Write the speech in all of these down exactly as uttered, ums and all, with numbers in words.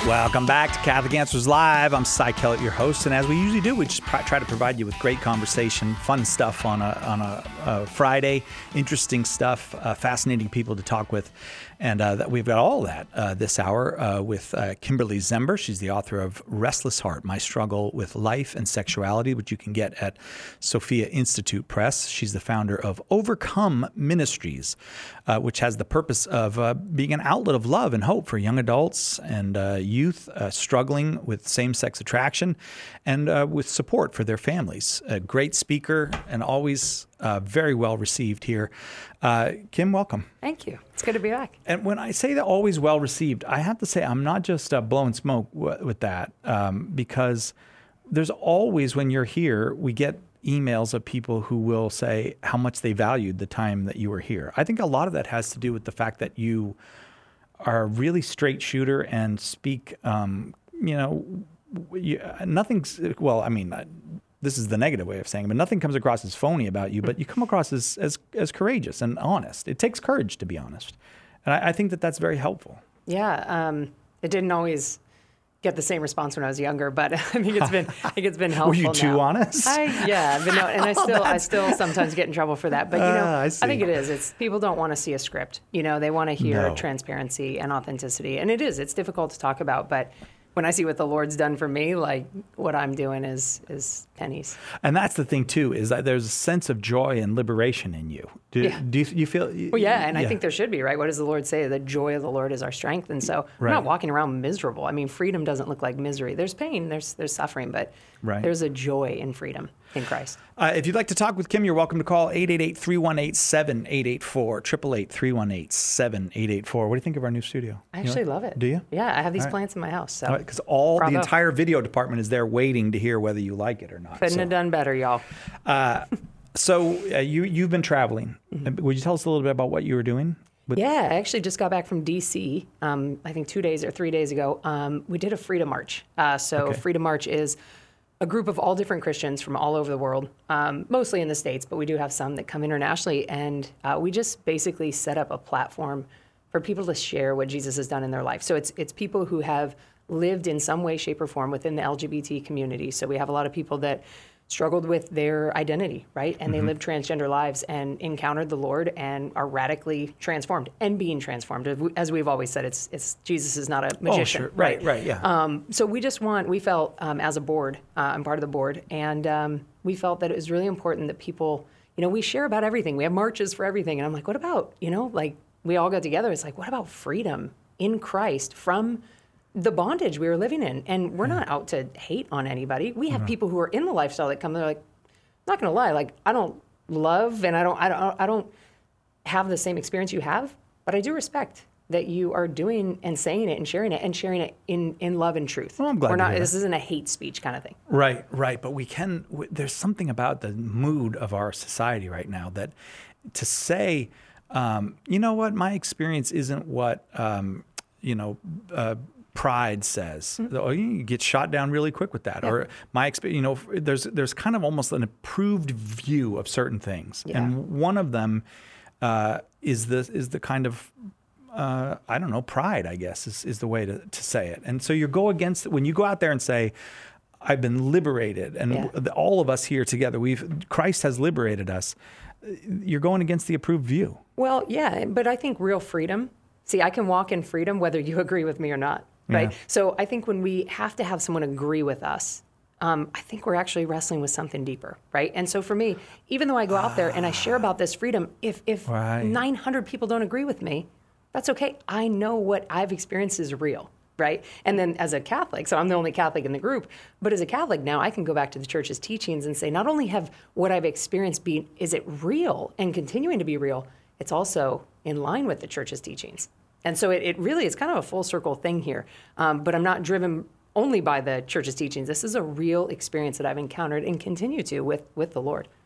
Welcome back to Catholic Answers Live. I'm Cy Kellett, your host, and as we usually do, we just pr- try to provide you with great conversation, fun stuff on a on a, a Friday, interesting stuff, uh, fascinating people to talk with, and uh, that we've got all that uh, this hour uh, with uh, Kimberly Zember. She's the author of Restless Heart: My Struggle with Life and Sexuality, which you can get at Sophia Institute Press. She's the founder of Overcome Ministries, uh, which has the purpose of uh, being an outlet of love and hope for young adults and uh, youth uh, struggling with same-sex attraction and uh, with support for their families. A great speaker and always uh, very well received here. Uh, Kim, welcome. Thank you. It's good to be back. And when I say that always well received, I have to say I'm not just uh, blowing smoke w- with that um, because there's always, when you're here, we get emails of people who will say how much they valued the time that you were here. I think a lot of that has to do with the fact that you are a really straight shooter and speak, um, you know, you, nothing's, well, I mean, this is the negative way of saying it, but nothing comes across as phony about you, but you come across as, as, as courageous and honest. It takes courage to be honest. And I, I think that that's very helpful. Yeah. Um, it didn't always get the same response when I was younger, but I think it's been, I think it's been helpful. Were you too now. honest? I, yeah, but no, and I still, I still sometimes get in trouble for that. But you know, uh, I, I think it is. It's people don't want to see a script. You know, they want to hear No. transparency and authenticity, and it is. It's difficult to talk about, but when I see what the Lord's done for me, like what I'm doing is is pennies. And that's the thing too, is that there's a sense of joy and liberation in you. Do, Yeah. do you, you feel? Well, yeah, and yeah. I think there should be, right? What does the Lord say? The joy of the Lord is our strength. And so we're Right. not walking around miserable. I mean, freedom doesn't look like misery. There's pain, there's there's suffering, but Right. there's a joy in freedom in Christ. Uh, if you'd like to talk with Kim, you're welcome to call eight eight eight, three one eight, seven eight eight four, eight eight eight, three one eight, seven eight eight four. What do you think of our new studio? I You actually like- love it. Do you? Yeah, I have these All right. plants in my house. So Because all Bravo. the entire video department is there waiting to hear whether you like it or not. couldn't So, have done better, y'all. uh, so uh, you, you've been traveling. Mm-hmm. Would you tell us a little bit about what you were doing? With- Yeah, I actually just got back from D C, um, I think two days or three days ago. Um, we did a Freedom March. Uh, so Okay. Freedom March is a group of all different Christians from all over the world, um, mostly in the States, but we do have some that come internationally. And uh, we just basically set up a platform for people to share what Jesus has done in their life. So it's it's people who have lived in some way, shape, or form within the L G B T community. So we have a lot of people that struggled with their identity, right? And they lived transgender lives and encountered the Lord and are radically transformed and being transformed. As we've always said, it's it's Jesus is not a magician, Oh, sure. Right, right, yeah. Um, so we just want, we felt um, as a board, uh, I'm part of the board, and um, we felt that it was really important that people, you know, we share about everything. We have marches for everything. And I'm like, what about, you know, like we all got together. It's like, what about freedom in Christ from the bondage we were living in? And we're not out to hate on anybody. We have people who are in the lifestyle that come, they're like, not going to lie, like I don't love and I don't, I don't, I don't have the same experience you have, but I do respect that you are doing and saying it and sharing it and sharing it in, in love and truth. Well, I'm glad We're to not, hear this that. isn't a hate speech kind of thing. Right, right. But we can, w- there's something about the mood of our society right now that to say, um, you know what, my experience isn't what, um, you know, uh, pride says. Oh, you get shot down really quick with that. Yeah. Or my experience, you know, f- there's there's kind of almost an approved view of certain things, Yeah. and one of them uh, is the is the kind of uh, I don't know, pride, I guess, is, is the way to, to say it. And so you go against, when you go out there and say, I've been liberated, and Yeah. w- all of us here together, we've Christ has liberated us, you're going against the approved view. Well, yeah, but I think real freedom, see, I can walk in freedom whether you agree with me or not, right? Yeah. So I think when we have to have someone agree with us, um, I think we're actually wrestling with something deeper, right? And so for me, even though I go out there and I share about this freedom, if if Right. nine hundred people don't agree with me, that's okay. I know what I've experienced is real, right? And then as a Catholic, so I'm the only Catholic in the group, but as a Catholic now, I can go back to the church's teachings and say, not only have what I've experienced been, is it real and continuing to be real, it's also in line with the church's teachings. And so it, it really is kind of a full circle thing here. Um, but I'm not driven only by the church's teachings. This is a real experience that I've encountered and continue to with, with the Lord.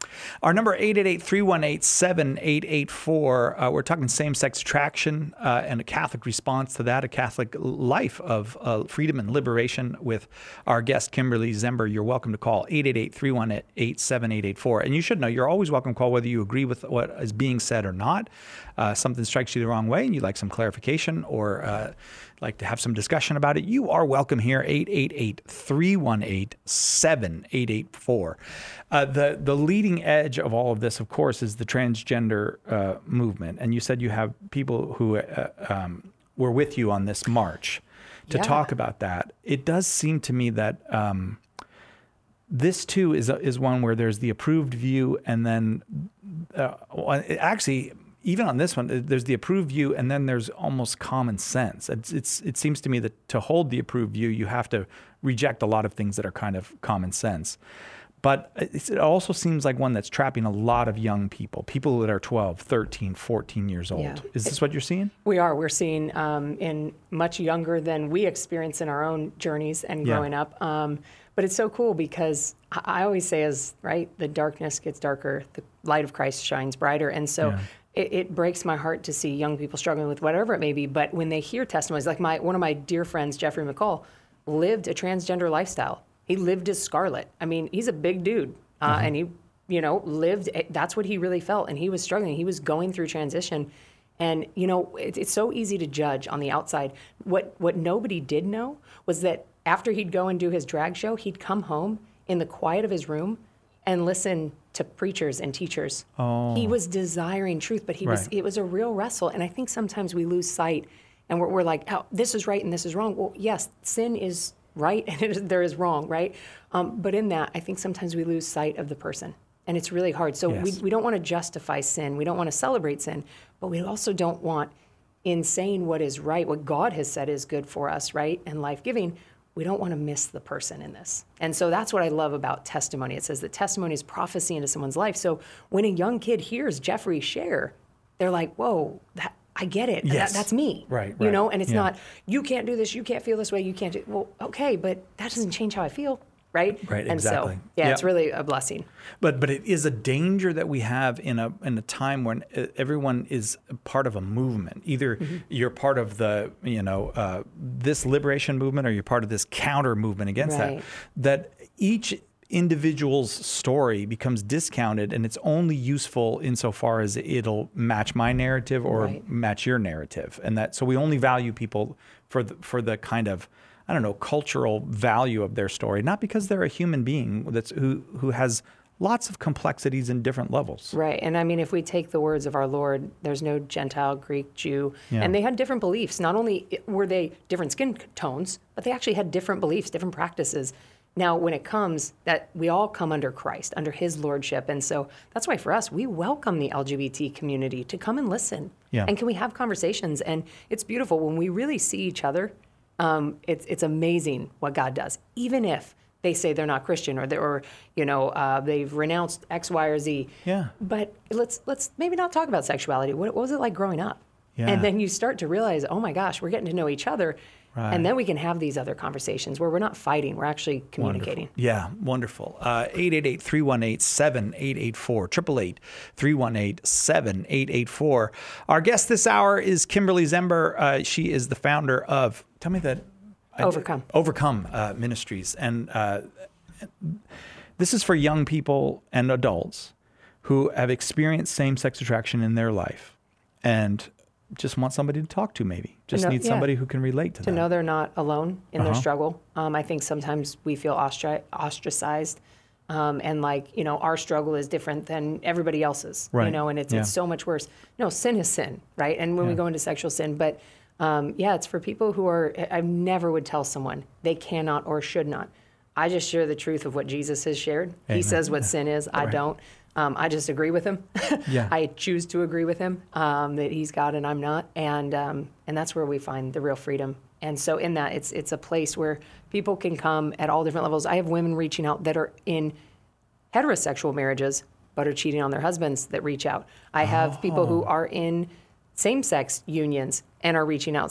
Our number, eight eight eight, three one eight, seven eight eight four. Uh, we're talking same-sex attraction uh, and a Catholic response to that, a Catholic life of uh, freedom and liberation with our guest, Kimberly Zember. You're welcome to call eight eight eight, three one eight, seven eight eight four. And you should know you're always welcome to call whether you agree with what is being said or not. Uh, something strikes you the wrong way and you'd like some clarification or uh, like to have some discussion about it, you are welcome here, eight eight eight, three one eight, seven eight eight four. Uh, the, the leading edge of all of this, of course, is the transgender uh, movement. And you said you have people who uh, um, were with you on this march to Yeah. talk about that. It does seem to me that um, this, too, is, is one where there's the approved view and then uh, well, it actually... Even on this one, there's the approved view, and then there's almost common sense. It's, it's, it seems to me that to hold the approved view, you have to reject a lot of things that are kind of common sense. But it's, it also seems like one that's trapping a lot of young people, people that are twelve, thirteen, fourteen years old. Yeah. Is this what you're seeing? We are. We're seeing um, in much younger than we experience in our own journeys and Yeah. growing up. Um, but it's so cool because I I always say, as right, the darkness gets darker, the light of Christ shines brighter, and so. Yeah. It, it breaks my heart to see young people struggling with whatever it may be. But when they hear testimonies, like my one of my dear friends, Jeffrey McCall, lived a transgender lifestyle. He lived as Scarlet. I mean, he's a big dude, uh, Mm-hmm. and he, you know, lived. That's what he really felt, and he was struggling. He was going through transition, and you know, it, it's so easy to judge on the outside. What what nobody did know was that after he'd go and do his drag show, he'd come home in the quiet of his room and listen to preachers and teachers. Oh. He was desiring truth, but he was Right. it was a real wrestle. And I think sometimes we lose sight and we're, we're like, oh, this is right and this is wrong. Well, yes, sin is right and it is, there is wrong, right? Um, but in that, I think sometimes we lose sight of the person. And it's really hard. So Yes. we, we don't want to justify sin. We don't want to celebrate sin. But we also don't want, in saying what is right, what God has said is good for us, right, and life-giving, we don't want to miss the person in this. And so that's what I love about testimony. It says that testimony is prophecy into someone's life. So when a young kid hears Jeffrey share, they're like, whoa, that, I get it. Yes. That, that's me. Right, You right. know, and it's Yeah. not, you can't do this, you can't feel this way, you can't do, well, okay, but that doesn't change how I feel, right? Right, and exactly. so, yeah, Yeah. it's really a blessing. But but it is a danger that we have in a in a time when uh, everyone is part of a movement. Either Mm-hmm. you're part of the you know uh, this liberation movement, or you're part of this counter movement against Right. that. That each individual's story becomes discounted, and it's only useful insofar as it'll match my narrative or Right. match your narrative, and that so we only value people for the, for the kind of I don't know cultural value of their story, not because they're a human being that's who who has lots of complexities and different levels. Right. And I mean, if we take the words of our Lord, there's no Gentile, Greek, Jew. Yeah. And they had different beliefs. Not only were they different skin tones, but they actually had different beliefs, different practices. Now, when it comes that we all come under Christ, under his lordship. And so that's why for us, we welcome the L G B T community to come and listen. Yeah. And can we have conversations? And it's beautiful when we really see each other. Um, it's, it's amazing what God does, even if they say they're not Christian or, they're, or you know, uh, they've renounced X, Y, or Z. Yeah. But let's let's maybe not talk about sexuality. What, what was it like growing up? Yeah. And then you start to realize, oh my gosh, we're getting to know each other. Right. And then we can have these other conversations where we're not fighting, we're actually communicating. Wonderful. Yeah, wonderful. Uh, eight eight eight, three one eight, seven eight eight four, eight eight eight, three one eight, seven eight eight four. Our guest this hour is Kimberly Zember. Uh, she is the founder of, tell me that. I- Overcome. Overcome uh, Ministries. And uh, this is for young people and adults who have experienced same-sex attraction in their life and just want somebody to talk to, maybe. Just know- need yeah. somebody who can relate to To them. know they're not alone in their Uh-huh. struggle. Um, I think sometimes we feel ostri- ostracized. Um, and like, you know, our struggle is different than everybody else's, you Right. know, and it's, Yeah. it's so much worse. No, sin is sin, right? And when we Yeah. go into sexual sin, but um, yeah, it's for people who are, I never would tell someone they cannot or should not. I just share the truth of what Jesus has shared. Amen. He says what sin is. I Right. don't. Um, I just agree with him. Yeah. I choose to agree with him um, that he's God and I'm not, and um, and that's where we find the real freedom. And so in that, it's it's a place where people can come at all different levels. I have women reaching out that are in heterosexual marriages but are cheating on their husbands that reach out. I have people who are in same-sex unions and are reaching out saying,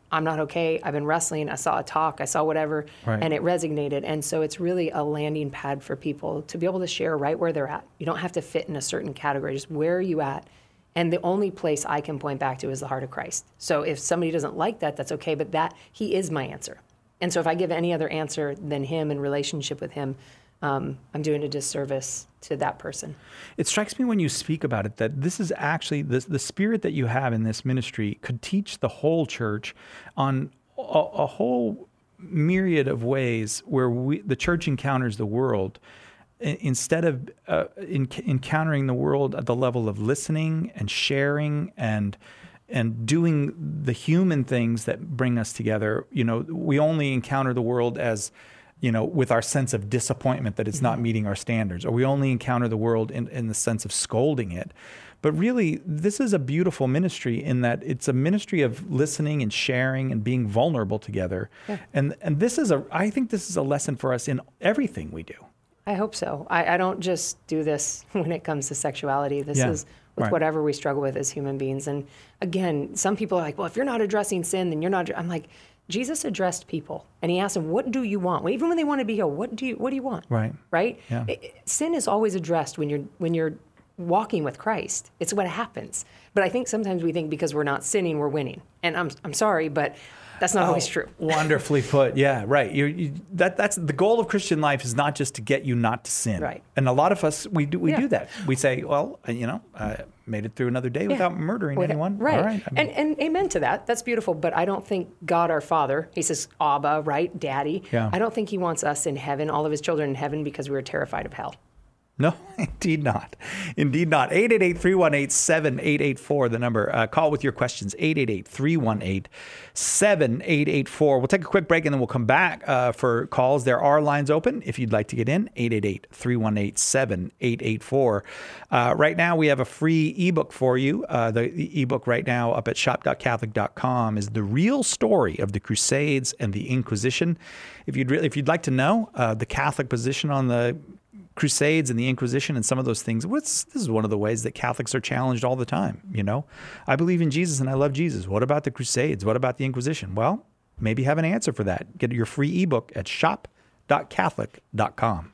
I'm not okay. I've been wrestling. I saw a talk. I saw whatever, right. and it resonated. And so it's really a landing pad for people to be able to share right where they're at. You don't have to fit in a certain category. Just where are you at? And the only place I can point back to is the heart of Christ. So if somebody doesn't like that, that's okay. But that he is my answer. And so if I give any other answer than him in relationship with him, um, I'm doing a disservice to that person. It strikes me when you speak about it that this is actually, the, the spirit that you have in this ministry could teach the whole church on a, a whole myriad of ways where we, the church encounters the world. Instead of uh, in, encountering the world at the level of listening and sharing and and doing the human things that bring us together, you know, we only encounter the world as, you know, with our sense of disappointment that it's mm-hmm. not meeting our standards, or we only encounter the world in, in the sense of scolding it. But really, this is a beautiful ministry in that it's a ministry of listening and sharing and being vulnerable together. Yeah. And and this is a, I think this is a lesson for us in everything we do. I hope so. I, I don't just do this when it comes to sexuality. This yeah, is with right. whatever we struggle with as human beings. And again, some people are like, well, if you're not addressing sin, then you're not. I'm like, Jesus addressed people, and he asked them, what do you want? Well, even when they want to be healed, what do you what do you want? Right. Right? Yeah. It, sin is always addressed when you're when you're walking with Christ. It's what happens. But I think sometimes we think because we're not sinning, we're winning. And I'm I'm sorry, but that's not oh, always true. Wonderfully put. Yeah, right. You're, you, that that's the goal of Christian life is not just to get you not to sin. Right. And a lot of us we do we yeah. do that. We say, well, you know, I made it through another day yeah. without murdering With, anyone. Right. All right. I mean, and and amen to that. That's beautiful. But I don't think God our Father, he says Abba, right, Daddy. Yeah. I don't think he wants us in heaven, all of his children in heaven, because we were terrified of hell. No, indeed not. Indeed not. eight eight eight, three one eight, seven eight eight four, the number. Uh, call with your questions, eight eight eight, three one eight, seven eight eight four. We'll take a quick break and then we'll come back uh, for calls. There are lines open if you'd like to get in, eight eight eight, three one eight, seven eight eight four. Uh, right now, we have a free ebook for you. Uh, the, the ebook right now up at shop dot catholic dot com is The Real Story of the Crusades and the Inquisition. If you'd, really, if you'd like to know uh, the Catholic position on the Crusades and the Inquisition and some of those things. What's, this is one of the ways that Catholics are challenged all the time. You know, I believe in Jesus and I love Jesus. What about the Crusades? What about the Inquisition? Well, maybe have an answer for that. Get your free ebook at shop dot catholic dot com.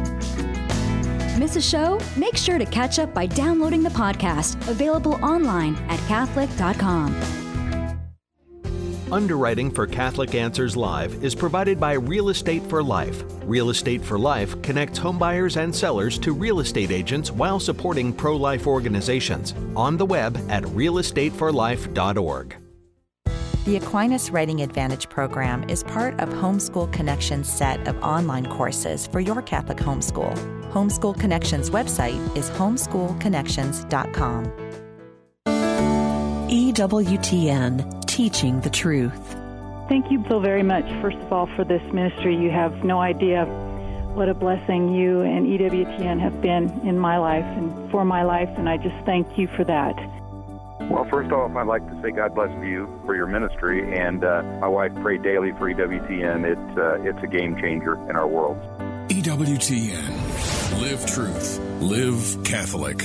Miss a show? Make sure to catch up by downloading the podcast, available online at catholic dot com. Underwriting for Catholic Answers Live is provided by Real Estate for Life. Real Estate for Life connects homebuyers and sellers to real estate agents while supporting pro-life organizations. On the web at real estate for life dot org. The Aquinas Writing Advantage program is part of Homeschool Connections' set of online courses for your Catholic homeschool. Homeschool Connections' website is homeschool connections dot com. E W T N, Teaching the Truth. Thank you so very much, first of all, for this ministry. You have no idea what a blessing you and E W T N have been in my life and for my life, and I just thank you for that. Well, first off, I'd like to say God bless you for your ministry, and uh, my wife prayed daily for E W T N. It's, uh, it's a game changer in our world. E W T N. Live truth. Live Catholic.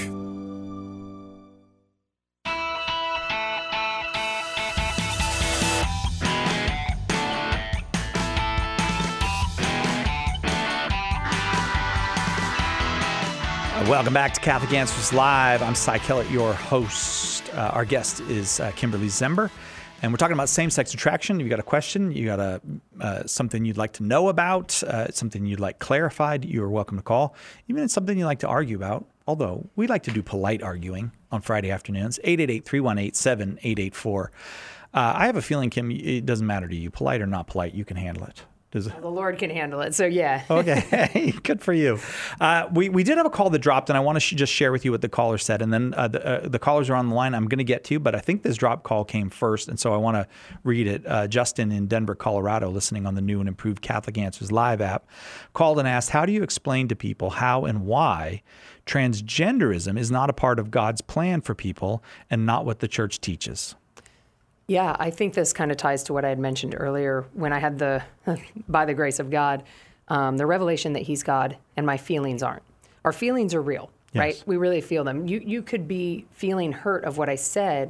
Welcome back to Catholic Answers Live. I'm Cy Kellett, your host. Uh, our guest is uh, Kimberly Zember, and we're talking about same-sex attraction. You got a question? You got a uh, something you'd like to know about? Uh, something you'd like clarified? You're welcome to call. Even if it's something you'd like to argue about, although we like to do polite arguing on Friday afternoons. eight eight eight, three one eight, seven eight eight four. Uh, I have a feeling, Kim, it doesn't matter to you. Polite or not polite, you can handle it. Does it? Well, the Lord can handle it, so yeah. Okay, good for you. Uh, we we did have a call that dropped, and I want to sh- just share with you what the caller said. And then uh, the, uh, the callers are on the line I'm going to get to, but I think this drop call came first, and so I want to read it. Uh, Justin in Denver, Colorado, listening on the new and improved Catholic Answers Live app, called and asked, how do you explain to people how and why transgenderism is not a part of God's plan for people and not what the church teaches? Yeah, I think this kind of ties to what I had mentioned earlier when I had the, by the grace of God, um, the revelation that he's God and my feelings aren't. Our feelings are real, yes. right? We really feel them. You you could be feeling hurt of what I said,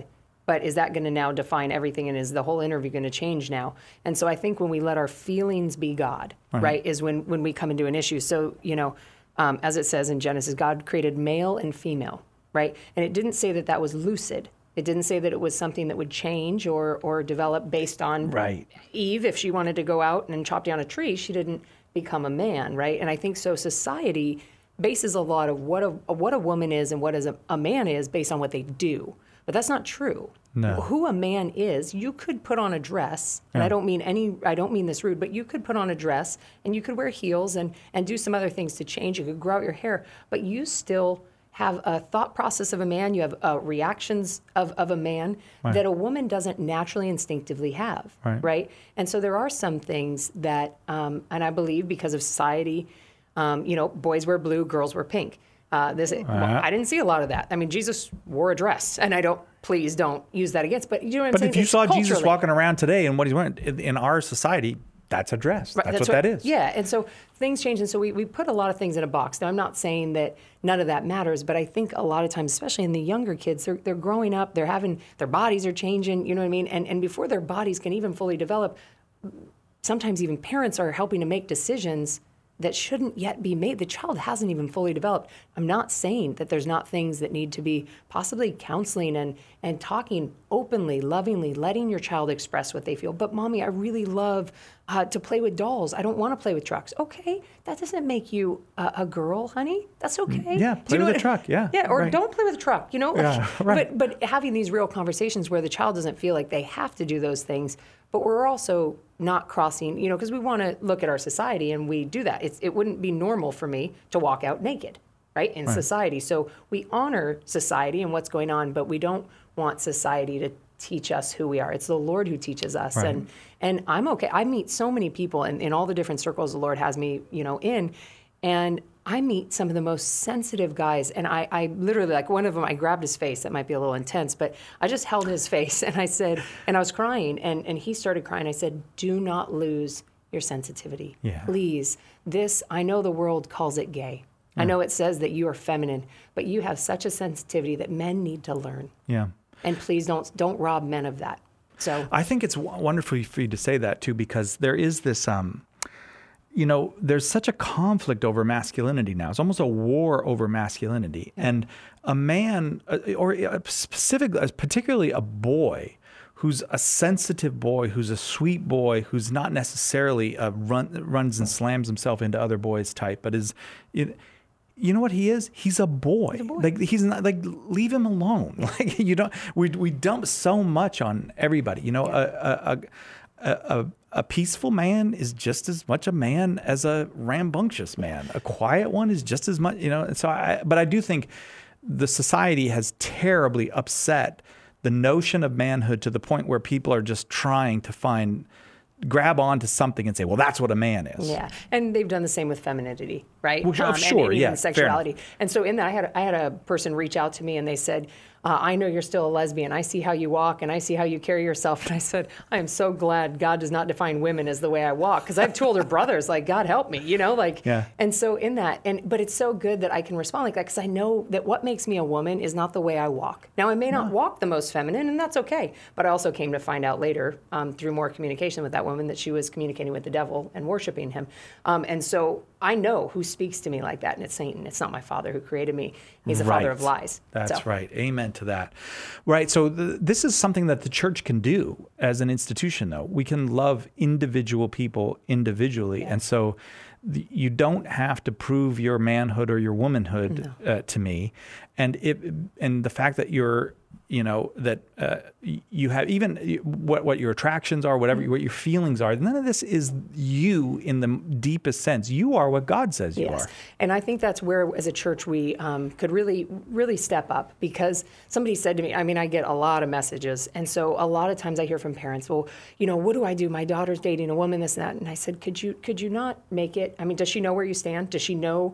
But is that going to now define everything? And is the whole interview going to change now? And so I think when we let our feelings be God, right, right is when, when we come into an issue. So, you know, um, as it says in Genesis, God created male and female, right? And it didn't say that that was lucid. It didn't say that it was something that would change or or develop based on right. Eve. If she wanted to go out and chop down a tree, she didn't become a man, right? And I think so society bases a lot of what a, what a woman is and what is a, a man is based on what they do. But that's not true. No. Who a man is, you could put on a dress, and yeah. I don't mean any, I don't mean this rude, but you could put on a dress and you could wear heels and, and do some other things to change. You could grow out your hair, but you still have a thought process of a man. You have uh, reactions of, of a man right. that a woman doesn't naturally instinctively have, right. right? And so there are some things that, um, and I believe because of society, um, you know, boys wear blue, girls wear pink. Uh, this, well, I didn't see a lot of that. I mean, Jesus wore a dress, and I don't, please don't use that against, but you know what I'm but saying? But if you it's saw culturally. Jesus walking around today and what he's wearing, in, in our society, that's a dress. Right, that's, that's what, what that is. Yeah, and so things change, and so we, we put a lot of things in a box. Now, I'm not saying that none of that matters, but I think a lot of times, especially in the younger kids, they're, they're growing up, they're having, their bodies are changing, you know what I mean? And, and before their bodies can even fully develop, sometimes even parents are helping to make decisions that shouldn't yet be made. The child hasn't even fully developed. I'm not saying that there's not things that need to be possibly counseling and, and talking openly, lovingly, letting your child express what they feel. But mommy, I really love uh, to play with dolls. I don't want to play with trucks. Okay, that doesn't make you a, a girl, honey. That's okay. Yeah, play you know with what, a truck, yeah. Yeah, or right. don't play with a truck, you know? Yeah, right. But, but having these real conversations where the child doesn't feel like they have to do those things, but we're also not crossing, you know, because we want to look at our society and we do that. It's, it wouldn't be normal for me to walk out naked, right, in right. society. So we honor society and what's going on, but we don't want society to teach us who we are. It's the Lord who teaches us. Right. And and I'm okay. I meet so many people in, in all the different circles the Lord has me, you know, in, and I meet some of the most sensitive guys, and I, I literally, like one of them, I grabbed his face. That might be a little intense, but I just held his face, and I said, and I was crying, and, and he started crying. I said, do not lose your sensitivity. Yeah. Please. This, I know the world calls it gay. Yeah. I know it says that you are feminine, but you have such a sensitivity that men need to learn. Yeah. And please don't don't rob men of that. So I think it's wonderful for you to say that, too, because there is this... Um, You know, there's such a conflict over masculinity now. It's almost a war over masculinity. Yeah. And a man, or specifically, particularly a boy, who's a sensitive boy, who's a sweet boy, who's not necessarily a run, runs and slams himself into other boys type, but is, you know what he is? He's a boy. He's a boy. Like he's not like leave him alone. Like you don't. We we dump so much on everybody. You know, yeah. a, a, a a a peaceful man is just as much a man as a rambunctious man. A quiet one is just as much. You know. And so I. But I do think the society has terribly upset the notion of manhood to the point where people are just trying to find. Grab onto something and say, well, that's what a man is. Yeah, and they've done the same with femininity, right? Well, um, sure, and, and yeah, even sexuality. And so in that, I had I had a person reach out to me and they said, uh, I know you're still a lesbian. I see how you walk and I see how you carry yourself. And I said, I am so glad God does not define women as the way I walk, because I have two older brothers. Like, God help me, you know, like. Yeah. And so in that, and but it's so good that I can respond like that, because I know that what makes me a woman is not the way I walk. Now, I may not no. walk the most feminine, and that's okay. But I also came to find out later um, through more communication with that woman that she was communicating with the devil and worshiping him. Um, and so I know who speaks to me like that, and it's Satan. It's not my Father who created me. He's the right. father of lies. That's so. right. Amen to that. Right. So th- this is something that the church can do as an institution, though. We can love individual people individually. Yeah. And so th- you don't have to prove your manhood or your womanhood no. uh, to me. And it, and the fact that you're, you know, that uh, you have even what what your attractions are, whatever what your feelings are. None of this is you in the deepest sense. You are what God says you yes. are. And I think that's where, as a church, we um, could really, really step up, because somebody said to me, I mean, I get a lot of messages. And so a lot of times I hear from parents, well, you know, what do I do? My daughter's dating a woman, this and that. And I said, could you could you not make it? I mean, does she know where you stand? Does she know...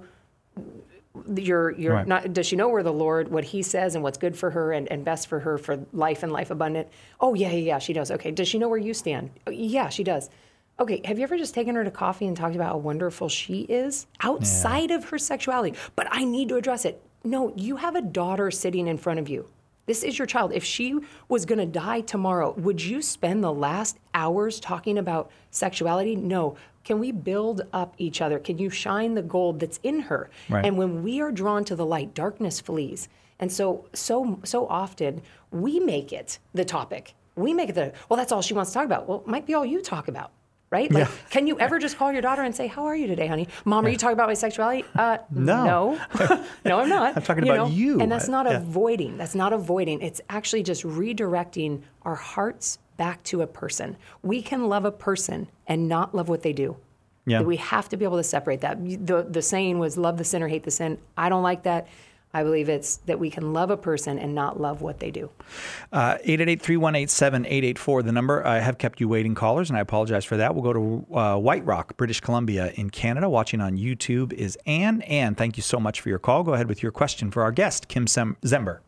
You're, you're right. not, does she know where the Lord, what he says and what's good for her and, and best for her for life and life abundant? Oh, yeah, yeah, yeah, she does. Okay. Does she know where you stand? Oh, yeah, she does. Okay. Have you ever just taken her to coffee and talked about how wonderful she is outside yeah. of her sexuality? But I need to address it. No, you have a daughter sitting in front of you. This is your child. If she was going to die tomorrow, would you spend the last hours talking about sexuality? No. Can we build up each other? Can you shine the gold that's in her? Right. And when we are drawn to the light, darkness flees. And so, so, so often we make it the topic. We make it the, well, that's all she wants to talk about. Well, it might be all you talk about. Right? Like, Yeah. can you ever just call your daughter and say, how are you today, honey? Mom, are you talking about my sexuality? Uh, No. No. No, I'm not. I'm talking You about know? you. And that's not Yeah. avoiding. That's not avoiding. It's actually just redirecting our hearts back to a person. We can love a person and not love what they do. Yeah. We have to be able to separate that. The, the saying was, love the sin or hate the sin. I don't like that. I believe it's that we can love a person and not love what they do. Uh, eight eight eight, three one eight, seven eight eight four, the number. I have kept you waiting, callers, and I apologize for that. We'll go to uh, White Rock, British Columbia in Canada. Watching on YouTube is Anne. Anne, thank you so much for your call. Go ahead with your question for our guest, Kim Sem- Zember.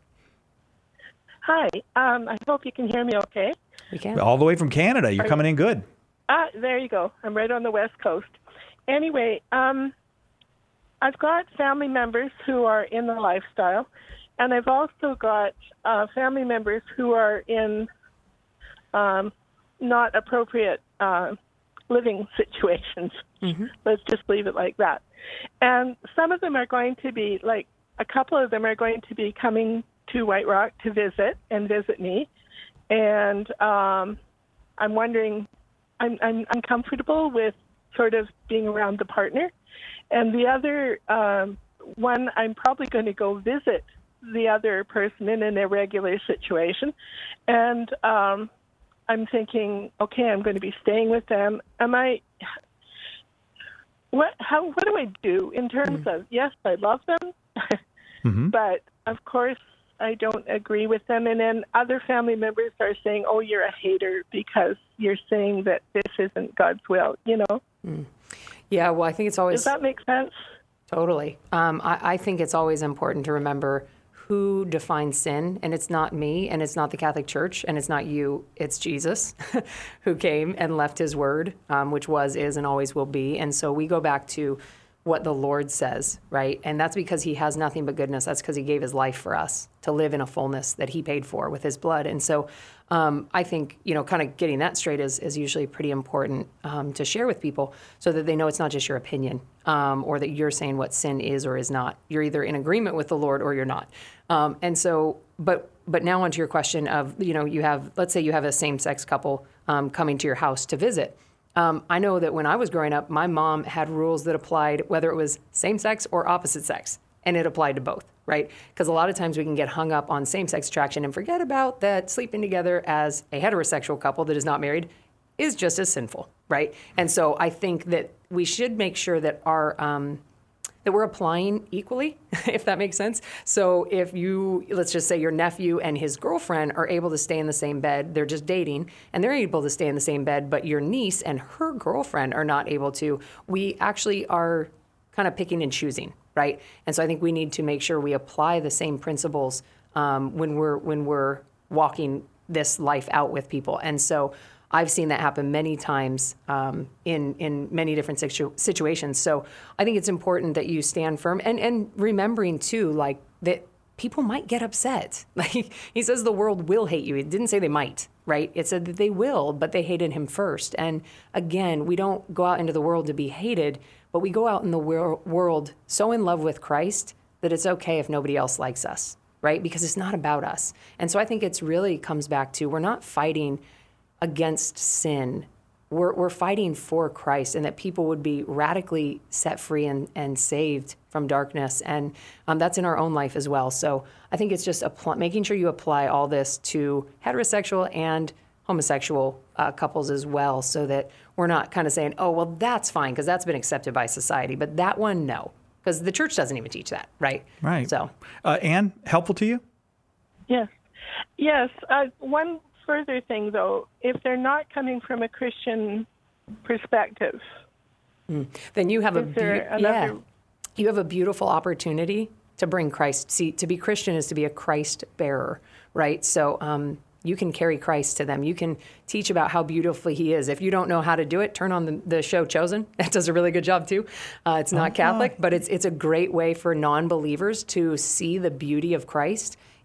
Hi. Um, I hope you can hear me okay. We can. All the way from Canada. You're coming in good. Ah, there you go. I'm right on the West Coast. Anyway, um, I've got family members who are in the lifestyle, and I've also got uh, family members who are in um, not appropriate uh, living situations. Mm-hmm. Let's just leave it like that. And some of them are going to be, like, a couple of them are going to be coming to White Rock to visit and visit me. And um, I'm wondering, I'm, I'm uncomfortable with sort of being around the partner. And the other um, one, I'm probably going to go visit the other person in an irregular situation. And um, I'm thinking, okay, I'm going to be staying with them. Am I, what, how, what do I do in terms mm. of, yes, I love them, mm-hmm. but of course I don't agree with them. And then other family members are saying, oh, you're a hater because you're saying that this isn't God's will, you know? Mm. Yeah, well, I think it's always... Does that make sense? Totally. Um, I, I think it's always important to remember who defines sin, and it's not me, and it's not the Catholic Church, and it's not you, it's Jesus who came and left his word, um, which was, is, and always will be. And so we go back to what the Lord says, right? And that's because he has nothing but goodness. That's because he gave his life for us to live in a fullness that he paid for with his blood. And so um, I think, you know, kind of getting that straight is, is usually pretty important um, to share with people so that they know it's not just your opinion um, or that you're saying what sin is or is not. You're either in agreement with the Lord or you're not. Um, and so, but but now onto your question of, you know, you have, let's say you have a same-sex couple um, coming to your house to visit. Um, I know that when I was growing up, my mom had rules that applied whether it was same-sex or opposite sex, and it applied to both, right? Because a lot of times we can get hung up on same-sex attraction and forget about that sleeping together as a heterosexual couple that is not married is just as sinful, right? And so I think that we should make sure that our um, that we're applying equally, if that makes sense. So if you, let's just say your nephew and his girlfriend are able to stay in the same bed, they're just dating, and they're able to stay in the same bed, but your niece and her girlfriend are not able to, we actually are kind of picking and choosing, right? And so I think we need to make sure we apply the same principles um, when we're when we're walking this life out with people. And so I've seen that happen many times um, in in many different situ- situations. So I think it's important that you stand firm and, and remembering too, like that people might get upset. Like he says, the world will hate you. It didn't say they might, right? It said that they will, but they hated him first. And again, we don't go out into the world to be hated, but we go out in the wor- world so in love with Christ that it's okay if nobody else likes us, right? Because it's not about us. And so I think it's really comes back to we're not fighting against sin. We're, we're fighting for Christ and that people would be radically set free and, and saved from darkness. And um, that's in our own life as well. So I think it's just apply, making sure you apply all this to heterosexual and homosexual uh, couples as well, so that we're not kind of saying, oh, well, that's fine because that's been accepted by society. But that one, no, because the church doesn't even teach that, right? Right. So, uh, Anne, helpful to you? Yes. Yes. Uh, one further thing, though, if they're not coming from a Christian perspective, mm. then you have a is there be- another... yeah, you have a beautiful opportunity to bring Christ. See, to be Christian is to be a Christ bearer, right? So um, you can carry Christ to them. You can teach about how beautiful he is. If you don't know how to do it, turn on the, the show Chosen. That does a really good job too. Uh, it's not oh, Catholic, but it's it's a great way for non-believers to see the beauty of Christ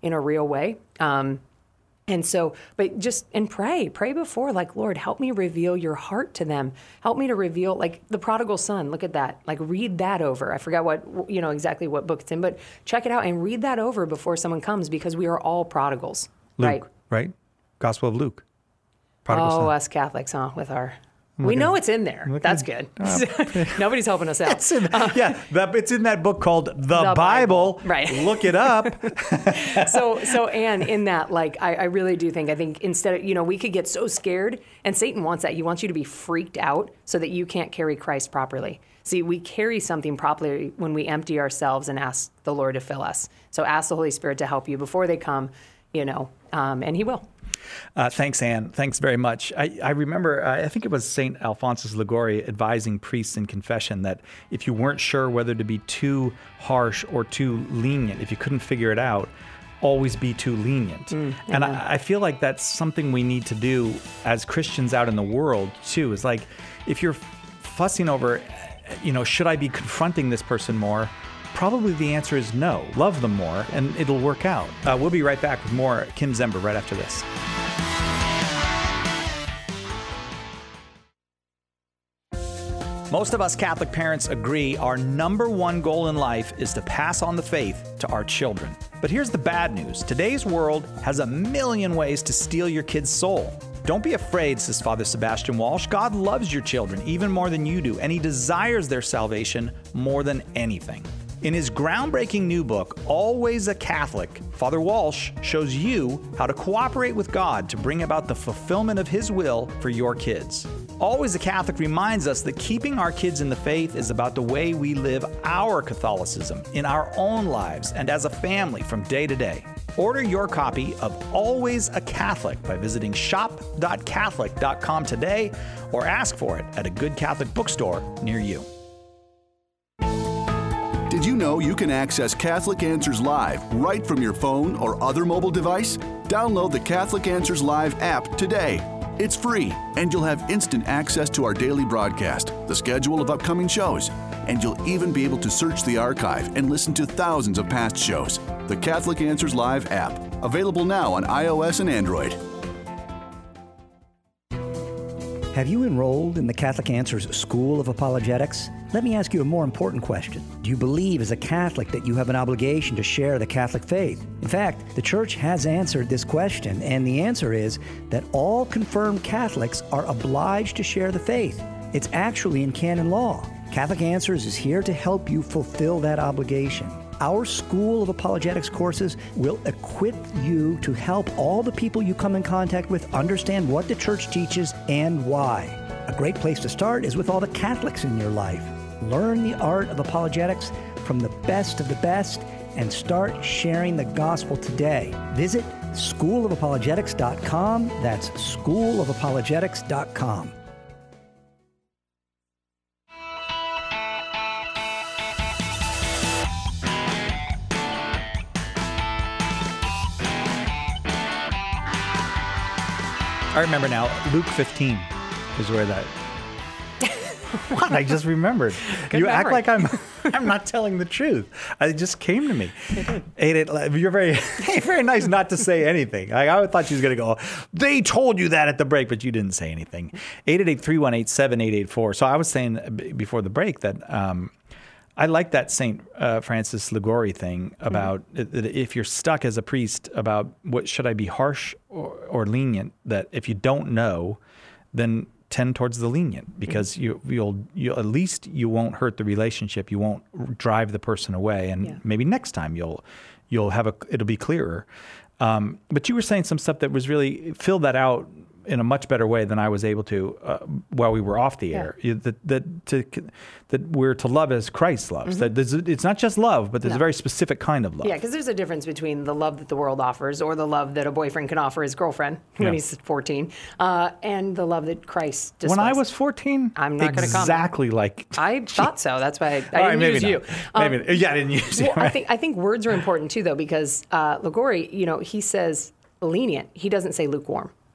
in a real way. Um, And so, but just, and pray, pray before, like, Lord, help me reveal your heart to them. Help me to reveal, like, the prodigal son, look at that. Like, read that over. I forgot what, you know, exactly what book it's in, but check it out and read that over before someone comes, because we are all prodigals, Luke, right? right? Gospel of Luke. Prodigal oh, son. us Catholics, huh, with our... Look we at- know it's in there. look That's at- good. uh, Nobody's helping us out. It's in, yeah, that, it's in that book called The, The Bible. Bible. Right. Look it up. so, so Anne, in that, like, I, I really do think, I think instead of, you know, we could get so scared, and Satan wants that. He wants you to be freaked out so that you can't carry Christ properly. See, we carry something properly when we empty ourselves and ask the Lord to fill us. So ask the Holy Spirit to help you before they come, you know, um, and he will. Uh, thanks, Anne. Thanks very much. I, I remember, uh, I think it was Saint Alphonsus Liguori advising priests in confession that if you weren't sure whether to be too harsh or too lenient, if you couldn't figure it out, always be too lenient. Mm, and I, I feel like that's something we need to do as Christians out in the world, too, is like, if you're fussing over, you know, should I be confronting this person more? Probably the answer is no. Love them more, and it'll work out. Uh, we'll be right back with more Kim Zember right after this. Most of us Catholic parents agree our number one goal in life is to pass on the faith to our children. But here's the bad news. Today's world has a million ways to steal your kid's soul. Don't be afraid, says Father Sebastian Walsh. God loves your children even more than you do, and he desires their salvation more than anything. In his groundbreaking new book, Always a Catholic, Father Walsh shows you how to cooperate with God to bring about the fulfillment of his will for your kids. Always a Catholic reminds us that keeping our kids in the faith is about the way we live our Catholicism in our own lives and as a family from day to day. Order your copy of Always a Catholic by visiting shop dot catholic dot com today or ask for it at a good Catholic bookstore near you. Did you know you can access Catholic Answers Live right from your phone or other mobile device? Download the Catholic Answers Live app today. It's free, and you'll have instant access to our daily broadcast, the schedule of upcoming shows, and you'll even be able to search the archive and listen to thousands of past shows. The Catholic Answers Live app, available now on iOS and Android. Have you enrolled in the Catholic Answers School of Apologetics? Let me ask you a more important question. Do you believe as a Catholic that you have an obligation to share the Catholic faith? In fact, the Church has answered this question, and the answer is that all confirmed Catholics are obliged to share the faith. It's actually in canon law. Catholic Answers is here to help you fulfill that obligation. Our School of Apologetics courses will equip you to help all the people you come in contact with understand what the Church teaches and why. A great place to start is with all the Catholics in your life. Learn the art of apologetics from the best of the best and start sharing the gospel today. Visit school of apologetics dot com. That's school of apologetics dot com. I remember now, Luke fifteen is where that... What? I just remembered. Good you act memory. like I'm I'm not telling the truth. It just came to me. Eight, eight, you're very very nice not to say anything. I, I thought she was going to go, they told you that at the break, but you didn't say anything. eight eight eight, three one eight, seven eight eight four. So I was saying b- before the break that um, I like that Saint uh, Francis Liguori thing about mm-hmm. that if you're stuck as a priest about what should I be harsh or, or lenient, that if you don't know, then tend towards the lenient, because you, you'll you at least you won't hurt the relationship. You won't drive the person away, and yeah. maybe next time you'll you'll have a it'll be clearer. Um, but you were saying some stuff that was really filled that out in a much better way than I was able to uh, while we were off the yeah. air. You, that that to that we're to love as Christ loves. Mm-hmm. That there's, it's not just love, but there's no. a very specific kind of love. Yeah, because there's a difference between the love that the world offers, or the love that a boyfriend can offer his girlfriend when yeah. he's fourteen, uh, and the love that Christ displays. When I was fourteen, I'm not going to comment. Exactly like I thought so. That's why I, I didn't right, maybe use not. you. Um, maybe yeah, I didn't use well, you. Right? I think I think words are important too, though, because uh, Liguori, you know, he says lenient. He doesn't say lukewarm.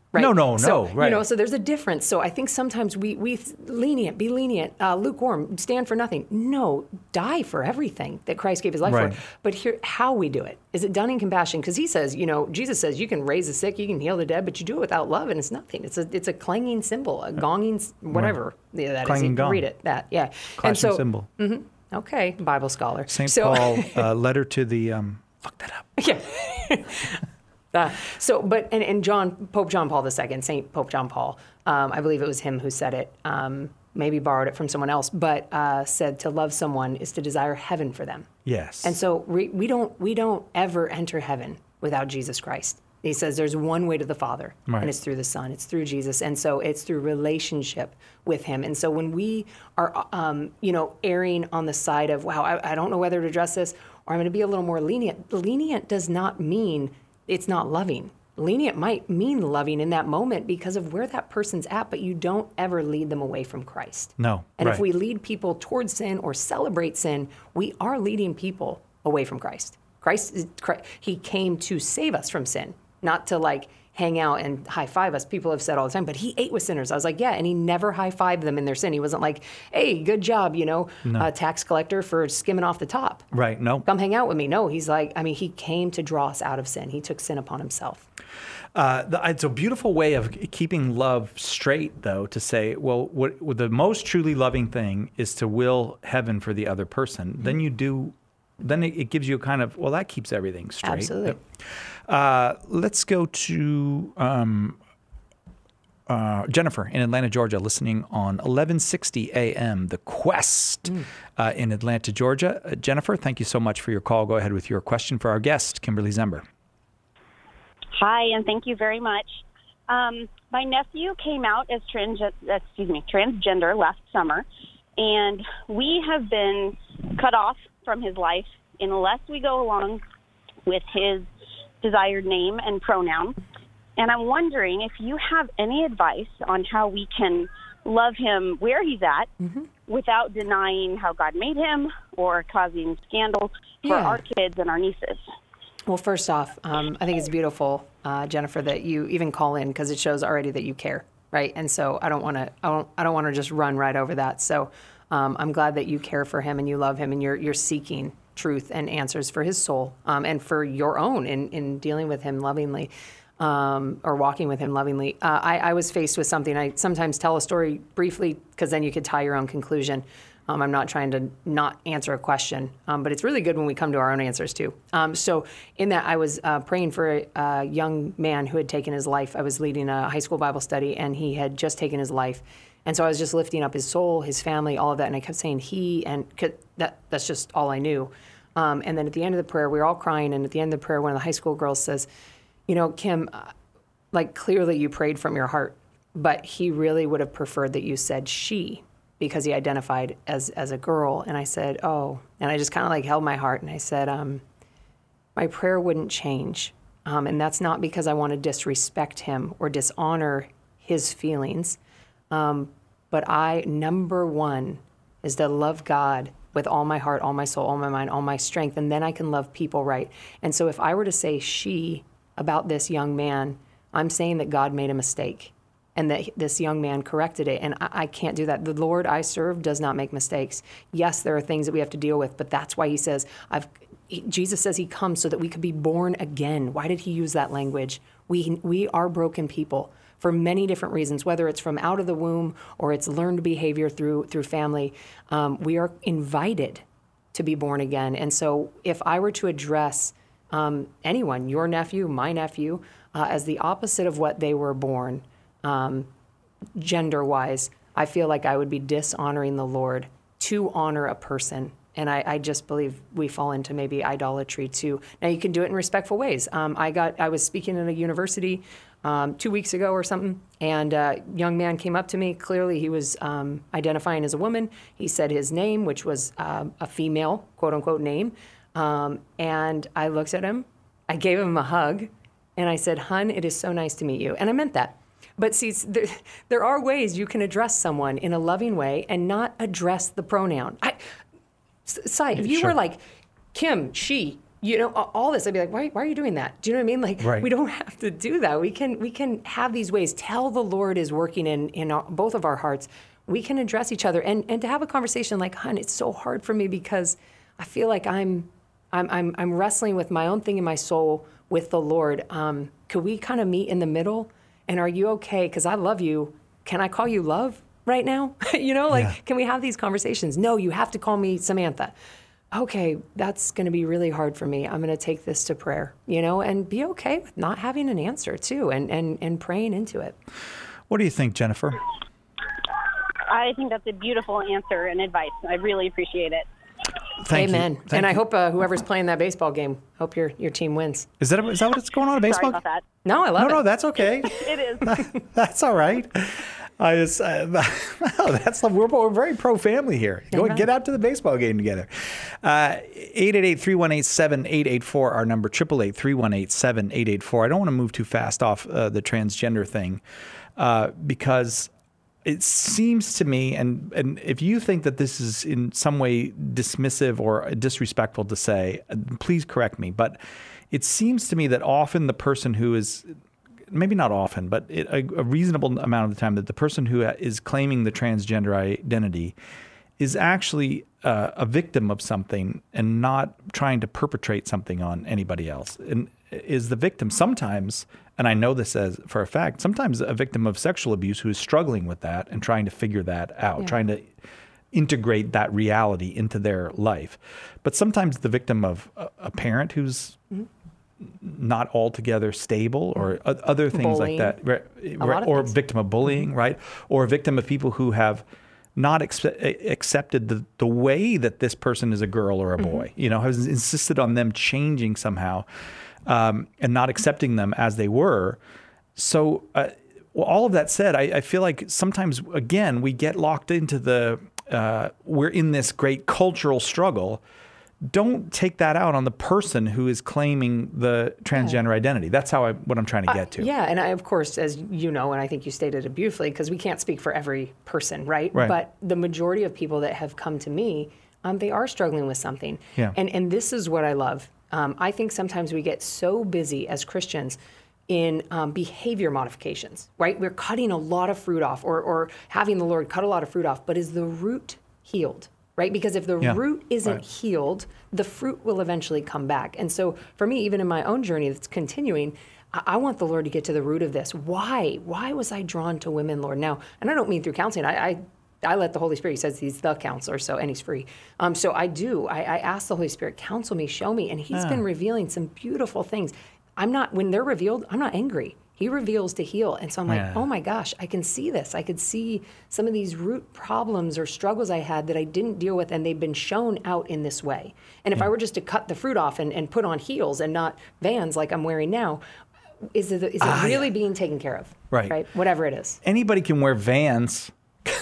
Right? No, no, so, no, right. You know, so there's a difference. So I think sometimes we, we lenient, be lenient, uh, lukewarm, stand for nothing. No, die for everything that Christ gave his life Right. for. But here, how we do it. Is it done in compassion? Because he says, you know, Jesus says you can raise the sick, you can heal the dead, but you do it without love and it's nothing. It's a it's a clanging cymbal, a gonging, whatever right. yeah, that clanging is. You can gong. read it, that, yeah. Clashing and so, cymbal. Mm-hmm, okay, Bible scholar. Saint so, Paul, uh, letter to the, um, fuck that up. Yeah. Uh, so, but, and, and John, Pope John Paul the Second, Saint Pope John Paul, um, I believe it was him who said it, um, maybe borrowed it from someone else, but uh, said to love someone is to desire heaven for them. Yes. And so we, we don't we don't ever enter heaven without Jesus Christ. He says there's one way to the Father, right. and it's through the Son, it's through Jesus, and so it's through relationship with him. And so when we are, um, you know, erring on the side of, wow, I, I don't know whether to address this, or I'm going to be a little more lenient. Lenient does not mean it's not loving. Lenient might mean loving in that moment because of where that person's at, but you don't ever lead them away from Christ. No. And right. if we lead people towards sin or celebrate sin, we are leading people away from Christ. Christ, is, he came to save us from sin, not to like hang out and high five us. People have said all the time, but he ate with sinners. I was like, yeah, and he never high fived them in their sin. He wasn't like, hey, good job, you know, no. uh, tax collector for skimming off the top. Right. No. Come hang out with me. No, he's like, I mean, he came to draw us out of sin. He took sin upon himself. Uh, the, it's a beautiful way of keeping love straight, though, to say, well, what, what the most truly loving thing is to will heaven for the other person. Mm-hmm. Then you do, then it, it gives you a kind of, well, that keeps everything straight. Absolutely. Uh, let's go to um, uh, Jennifer in Atlanta, Georgia, listening on eleven sixty A M, The Quest mm. uh, in Atlanta, Georgia. Uh, Jennifer, thank you so much for your call. Go ahead with your question for our guest, Kimberly Zember. Hi, and thank you very much. Um, my nephew came out as trans, excuse me, transgender last summer, and we have been cut off from his life unless we go along with his desired name and pronoun. And I'm wondering if you have any advice on how we can love him where he's at mm-hmm. without denying how God made him or causing scandal for yeah. our kids and our nieces. Well, first off, um, I think it's beautiful, uh, Jennifer, that you even call in because it shows already that you care, right? And so I don't want to, I don't, I don't want to just run right over that. So um, I'm glad that you care for him and you love him and you're you're seeking truth and answers for his soul um, and for your own in in dealing with him lovingly um, or walking with him lovingly. Uh, I, I was faced with something. I sometimes tell a story briefly because then you could tie your own conclusion. Um, I'm not trying to not answer a question, um, but it's really good when we come to our own answers too. Um, so in that, I was uh, praying for a, a young man who had taken his life. I was leading a high school Bible study, and he had just taken his life. And so I was just lifting up his soul, his family, all of that. And I kept saying he, and that that's just all I knew. Um, and then at the end of the prayer, we were all crying. And at the end of the prayer, one of the high school girls says, you know, Kim, uh, like clearly you prayed from your heart, but he really would have preferred that you said she, because he identified as as a girl. And I said, oh, and I just kind of like held my heart and I said, um, my prayer wouldn't change. Um, and that's not because I want to disrespect him or dishonor his feelings. Um, but I, number one, is to love God with all my heart, all my soul, all my mind, all my strength, and then I can love people right. And so if I were to say she about this young man, I'm saying that God made a mistake. And that this young man corrected it. And I, I can't do that. The Lord I serve does not make mistakes. Yes, there are things that we have to deal with, but that's why he says, I've, he, Jesus says he comes so that we could be born again. Why did he use that language? We, we are broken people for many different reasons, whether it's from out of the womb or it's learned behavior through, through family. Um, we are invited to be born again. And so if I were to address um, anyone, your nephew, my nephew, uh, as the opposite of what they were born, Um, gender-wise, I feel like I would be dishonoring the Lord to honor a person. And I, I just believe we fall into maybe idolatry too. Now, you can do it in respectful ways. Um, I got I was speaking at a university um, two weeks ago or something, and a young man came up to me. Clearly, he was um, identifying as a woman. He said his name, which was um, a female, quote-unquote, name. Um, and I looked at him. I gave him a hug, and I said, "Hun, it is so nice to meet you." And I meant that. But see, there, there are ways you can address someone in a loving way and not address the pronoun. I, Sai, if you Sure. were like, Kim, she, you know, all this, I'd be like, why, why are you doing that? Do you know what I mean? Like, right. we don't have to do that. We can we can have these ways. Tell the Lord is working in, in our, both of our hearts. We can address each other and, and to have a conversation like, hon, it's so hard for me because I feel like I'm I'm I'm, I'm wrestling with my own thing in my soul with the Lord. Um, could we kind of meet in the middle? And are you okay? Because I love you. Can I call you love right now? you know, like, yeah. Can we have these conversations? No, you have to call me Samantha. Okay, that's going to be really hard for me. I'm going to take this to prayer, you know, and be okay with not having an answer too, and, and, and praying into it. What do you think, Jennifer? I think that's a beautiful answer and advice. I really appreciate it. Thank Amen. you. Thank and you. I hope uh, whoever's playing that baseball game, hope your your team wins. Is that is that what's going on in baseball? Sorry about that. No, I love no, it. No, no, that's okay. It is. That's all right. I just, uh, no, that's we're, we're very pro family here. Go and get out to the baseball game together. Uh, eight eight eight, three one eight, seven eight eight four, our number, eight eight eight, three one eight, seven eight eight four. I don't want to move too fast off uh, the transgender thing uh, because it seems to me, and, and if you think that this is in some way dismissive or disrespectful to say, please correct me, but it seems to me that often the person who is maybe not often, but it, a, a reasonable amount of the time that the person who is claiming the transgender identity is actually uh, a victim of something and not trying to perpetrate something on anybody else. And is the victim sometimes, and I know this as for a fact, sometimes a victim of sexual abuse who is struggling with that and trying to figure that out, yeah. trying to integrate that reality into their life. But sometimes the victim of a, a parent who's mm-hmm. not altogether stable, or other things bullying. like that, right? Or things. victim of bullying, mm-hmm. right? Or a victim of people who have not ex- accepted the, the way that this person is a girl or a boy, mm-hmm. you know, has insisted on them changing somehow um, and not accepting them as they were. So uh, well, all of that said, I, I feel like sometimes, again, we get locked into the, uh, we're in this great cultural struggle. Don't take that out on the person who is claiming the transgender yeah. identity. That's how I, what I'm trying to get to. Uh, yeah, and I, of course, as you know, and I think you stated it beautifully, because we can't speak for every person, right? right? But the majority of people that have come to me, um, they are struggling with something. Yeah. And and this is what I love. Um, I think sometimes we get so busy as Christians in um, behavior modifications, right? We're cutting a lot of fruit off, or or having the Lord cut a lot of fruit off, but is the root healed? Right? Because if the yeah. root isn't right. healed, the fruit will eventually come back. And so for me, even in my own journey that's continuing, I, I want the Lord to get to the root of this. Why? Why was I drawn to women, Lord? Now, and I don't mean through counseling. I I, I let the Holy Spirit, he says he's the counselor, so and he's free. Um, so I do. I, I ask the Holy Spirit, counsel me, show me. And he's ah. been revealing some beautiful things. I'm not, when they're revealed, I'm not angry. He reveals to heal. And so I'm like, yeah. oh my gosh, I can see this. I could see some of these root problems or struggles I had that I didn't deal with, and they've been shown out in this way. And if yeah. I were just to cut the fruit off and, and put on heels and not Vans like I'm wearing now, is it, is it ah, really yeah. being taken care of? Right. Right. Whatever it is. Anybody can wear Vans.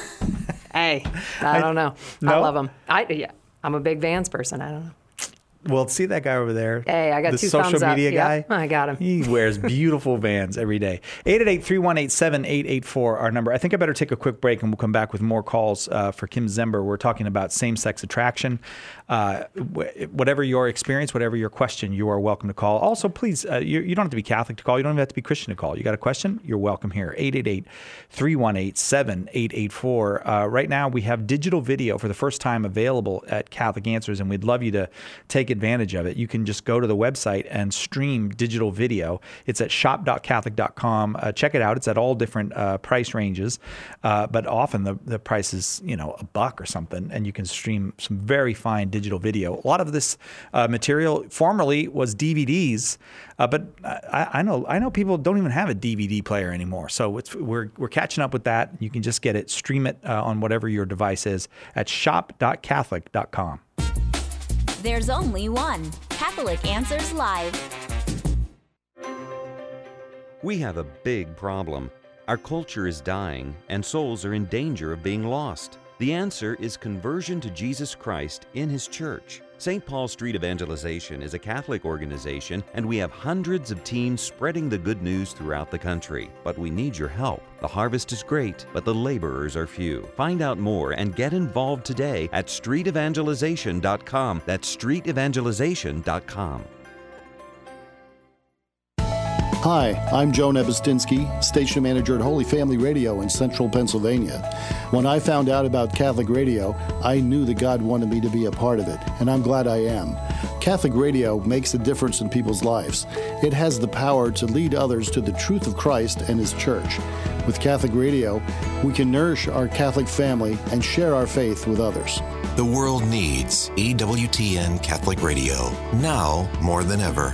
Hey, I don't know. No? I love them. I, yeah, I'm a big Vans person. I don't know. Well, see that guy over there? Hey, I got the two social thumbs up. media guy? Yep, I got him. He wears beautiful Vans every day. eight eight eight, three one eight, seven eight eight four, our number. I think I better take a quick break, and we'll come back with more calls uh, for Kim Zember. We're talking about same-sex attraction. Uh, whatever your experience, whatever your question, you are welcome to call. Also, please, uh, you, you don't have to be Catholic to call. You don't even have to be Christian to call. You got a question? You're welcome here. eight eight eight, three one eight, seven eight eight four. Uh, right now, we have digital video for the first time available at Catholic Answers, and we'd love you to take advantage of it. You can just go to the website and stream digital video. It's at shop dot catholic dot com. Uh, check it out. It's at all different uh, price ranges, uh, but often the, the price is, you know, a buck or something, and you can stream some very fine digital video. A lot of this uh, material formerly was D V Ds, uh, but I, I know I know people don't even have a D V D player anymore. So it's, we're we're catching up with that. You can just get it, stream it uh, on whatever your device is at shop dot catholic dot com. There's only one Catholic Answers Live. We have a big problem. Our culture is dying, and souls are in danger of being lost. The answer is conversion to Jesus Christ in His church. Saint Paul Street Evangelization is a Catholic organization, and we have hundreds of teams spreading the good news throughout the country. But we need your help. The harvest is great, but the laborers are few. Find out more and get involved today at street evangelization dot com. That's street evangelization dot com. Hi, I'm Joe Nebustinsky, station manager at Holy Family Radio in central Pennsylvania. When I found out about Catholic Radio, I knew that God wanted me to be a part of it, and I'm glad I am. Catholic Radio makes a difference in people's lives. It has the power to lead others to the truth of Christ and His church. With Catholic Radio, we can nourish our Catholic family and share our faith with others. The world needs E W T N Catholic Radio, now more than ever.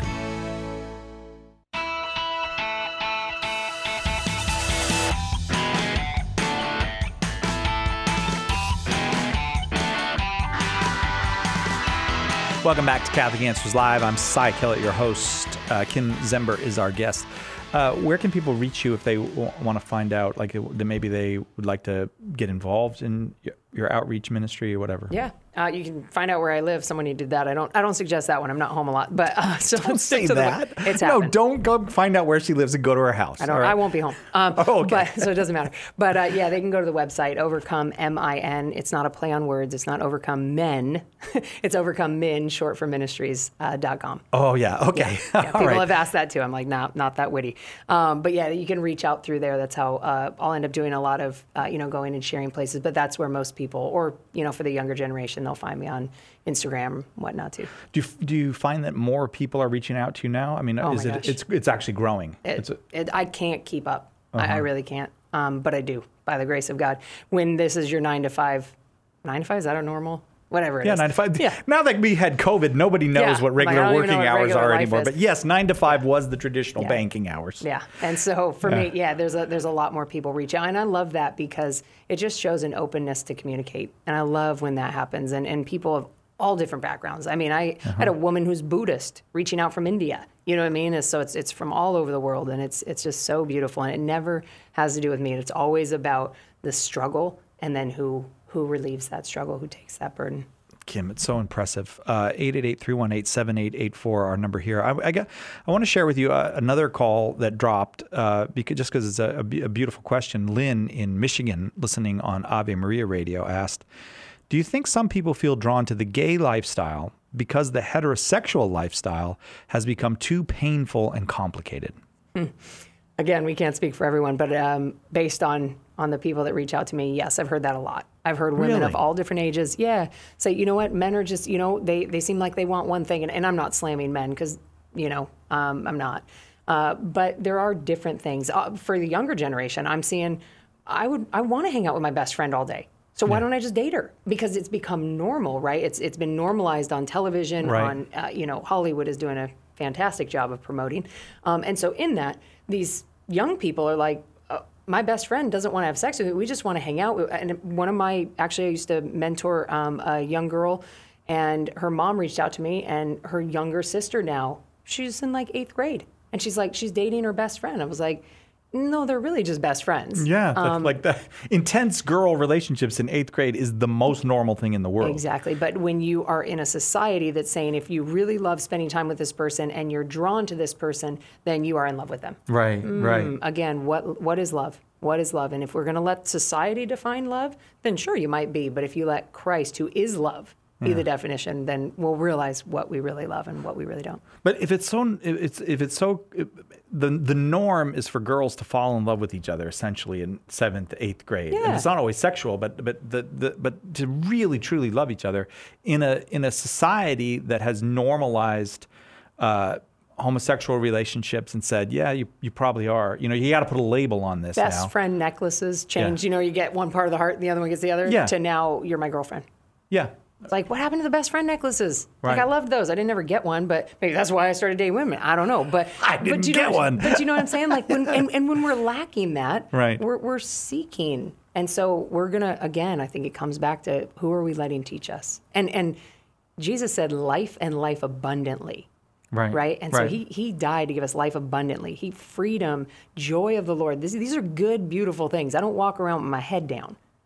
Welcome back to Catholic Answers Live. I'm Cy Kellett, your host. Uh, Kim Zember is our guest. Uh, where can people reach you if they w- want to find out, like that maybe they would like to get involved in your, your outreach ministry or whatever? Yeah, uh, you can find out where I live. Someone who did that. I don't. I don't suggest that one. I'm not home a lot. But uh, so don't say to that. The, it's no, happened. don't go find out where she lives and go to her house. I don't. Right. I won't be home. Um, oh, okay. But, so it doesn't matter. But uh, yeah, they can go to the website Overcome M I N. It's not a play on words. It's not Overcome Men. It's Overcome Min, short for Ministries uh, dot com. Oh yeah. Okay. Yeah, yeah. People right. have asked that too. I'm like, nah, not that witty. Um, but yeah, you can reach out through there. That's how uh, I'll end up doing a lot of uh, you know going and sharing places. But that's where most people, or you know, for the younger generation, they'll find me on Instagram, whatnot too. Do you, do you find that more people are reaching out to you now? I mean, oh is my it gosh. it's it's actually growing? It, it's a, it, I can't keep up. Uh-huh. I, I really can't. Um, but I do, by the grace of God. When this is your nine to five, nine to five, is that a normal? Whatever it yeah, is. nine to five. Yeah. Now that we had COVID, nobody knows Yeah, what like, I regular don't even working know what hours regular are life anymore. is. But yes, nine to five was the traditional Yeah. banking hours. Yeah, and so for Yeah. me, yeah, there's a there's a lot more people reach out, and I love that because it just shows an openness to communicate, and I love when that happens, and and people of all different backgrounds. I mean, I Uh-huh. had a woman who's Buddhist reaching out from India. You know what I mean? And so it's it's from all over the world, and it's it's just so beautiful, and it never has to do with me. It's always about the struggle, and then who who relieves that struggle, who takes that burden. Kim, it's so impressive. Uh, eight eight eight, three one eight, seven eight eight four, our number here. I, I, got, I want to share with you uh, another call that dropped, uh, because, just because it's a, a, a beautiful question. Lynn in Michigan, listening on Ave Maria Radio, asked, do you think some people feel drawn to the gay lifestyle because the heterosexual lifestyle has become too painful and complicated? Hmm. Again, we can't speak for everyone, but um, based on, on the people that reach out to me, yes, I've heard that a lot. I've heard women Really? of all different ages, yeah, say, you know what, men are just, you know, they, they seem like they want one thing, and, and I'm not slamming men because, you know, um, I'm not. Uh, but there are different things. Uh, for the younger generation, I'm seeing, I would, I want to hang out with my best friend all day. So why Yeah. don't I just date her? Because it's become normal, right? It's it's been normalized on television, Right. on, uh, you know, Hollywood is doing a fantastic job of promoting. Um, and so in that, these young people are like, uh, my best friend doesn't want to have sex with me. We just want to hang out. And one of my, actually I used to mentor um, a young girl, and her mom reached out to me, and her younger sister now, she's in like eighth grade. And she's like, she's dating her best friend. I was like, no, they're really just best friends. Yeah, the- Um, like the intense girl relationships in eighth grade is the most normal thing in the world. Exactly. But when you are in a society that's saying if you really love spending time with this person and you're drawn to this person, then you are in love with them. Right, right. Mm, Again, what what is love? What is love? And if we're going to let society define love, then sure, you might be. But if you let Christ, who is love, be Yeah. the definition, then we'll realize what we really love and what we really don't. But if it's so, if it's if it's so, the the norm is for girls to fall in love with each other essentially in seventh, eighth grade, and Yeah. it's not always sexual, but but the, the but to really truly love each other in a in a society that has normalized uh, homosexual relationships and said, yeah, you you probably are. You know, you got to put a label on this Best now. friend necklaces change. Yeah. You know, you get one part of the heart and the other one gets the other. Yeah. To now, you're my girlfriend. Yeah. It's like, what happened to the best friend necklaces? Like, Right. I loved those. I didn't ever get one, but maybe that's why I started dating women. I don't know. But I but didn't do you know get what- one. But you know what I'm saying? Like, when and, and when we're lacking that, Right. we're we're seeking, and so we're gonna again. I think it comes back to who are we letting teach us? And and Jesus said, life and life abundantly. Right. Right. And so right. he he died to give us life abundantly. He freedom, joy of the Lord. This, these are good, beautiful things. I don't walk around with my head down.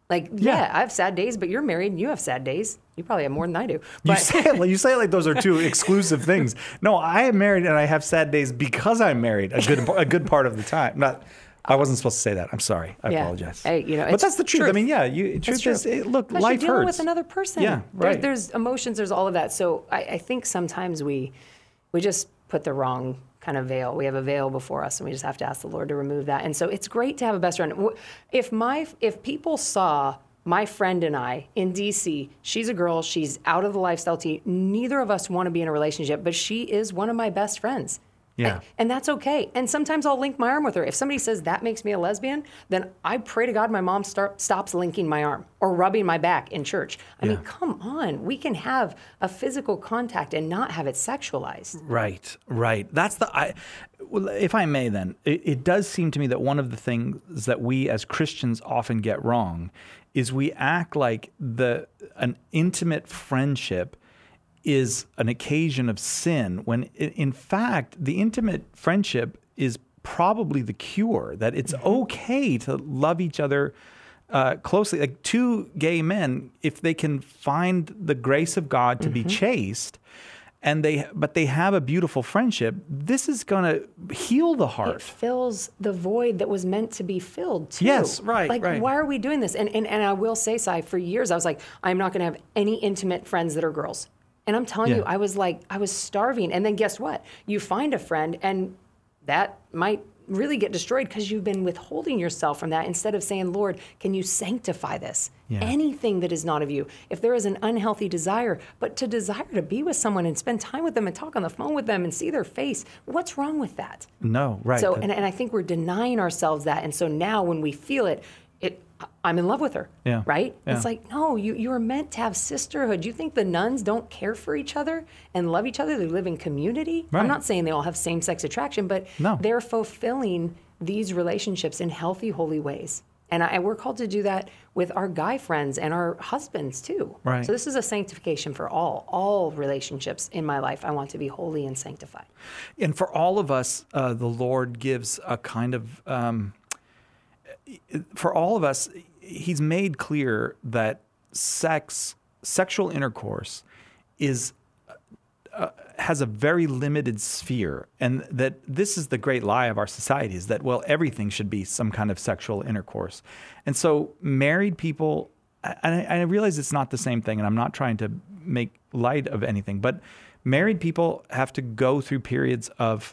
Like, yeah. yeah, I have sad days, but you're married and you have sad days. You probably have more than I do. But. You say it like, you say it like those are two exclusive things. No, I am married and I have sad days because I'm married a good a good part of the time. Not, I wasn't supposed to say that. I'm sorry. I yeah. apologize. Hey, you know, but that's the truth. truth. I mean, yeah, you, truth is, it, look, Especially life dealing hurts. with another person. Yeah, right. There's, there's emotions, there's all of that. So I, I think sometimes we we just put the wrong kind of veil. We have a veil before us, and we just have to ask the Lord to remove that. And so it's great to have a best friend. If my if people saw my friend and I in D C, she's a girl, she's out of the lifestyle tea. Neither of us want to be in a relationship, but she is one of my best friends. Yeah. And, and that's okay. And sometimes I'll link my arm with her. If somebody says that makes me a lesbian, then I pray to God my mom start, stops linking my arm or rubbing my back in church. I yeah. mean, come on. We can have a physical contact and not have it sexualized. Right, right. That's the, I, well, if I may then, it, it does seem to me that one of the things that we as Christians often get wrong is we act like the an intimate friendship is an occasion of sin, when in fact, the intimate friendship is probably the cure, that it's okay to love each other uh, closely. Like two gay men, if they can find the grace of God to mm-hmm. be chaste, and they but they have a beautiful friendship, this is going to heal the heart. It fills the void that was meant to be filled, too. Yes, right, Like, right. why are we doing this? And, and, and I will say, Si, for years, I was like, I'm not going to have any intimate friends that are girls. And I'm telling Yeah. you, I was like, I was starving. And then guess what? You find a friend and that might really get destroyed because you've been withholding yourself from that instead of saying, Lord, can you sanctify this? Yeah. Anything that is not of you. If there is an unhealthy desire, but to desire to be with someone and spend time with them and talk on the phone with them and see their face, what's wrong with that? No, right. So, That- and, and I think we're denying ourselves that. And so now when we feel it, it, I'm in love with her, Yeah. right? Yeah. It's like, no, you, you are meant to have sisterhood. You think the nuns don't care for each other and love each other? They live in community. Right. I'm not saying they all have same-sex attraction, but No. they're fulfilling these relationships in healthy, holy ways. And I, we're called to do that with our guy friends and our husbands too. Right. So this is a sanctification for all, all relationships in my life. I want to be holy and sanctified. And for all of us, uh, the Lord gives a kind of, um, for all of us, he's made clear that sex, sexual intercourse is uh, has a very limited sphere, and that this is the great lie of our society, is that, well, everything should be some kind of sexual intercourse. And so married people, and I, I realize it's not the same thing, and I'm not trying to make light of anything, but married people have to go through periods of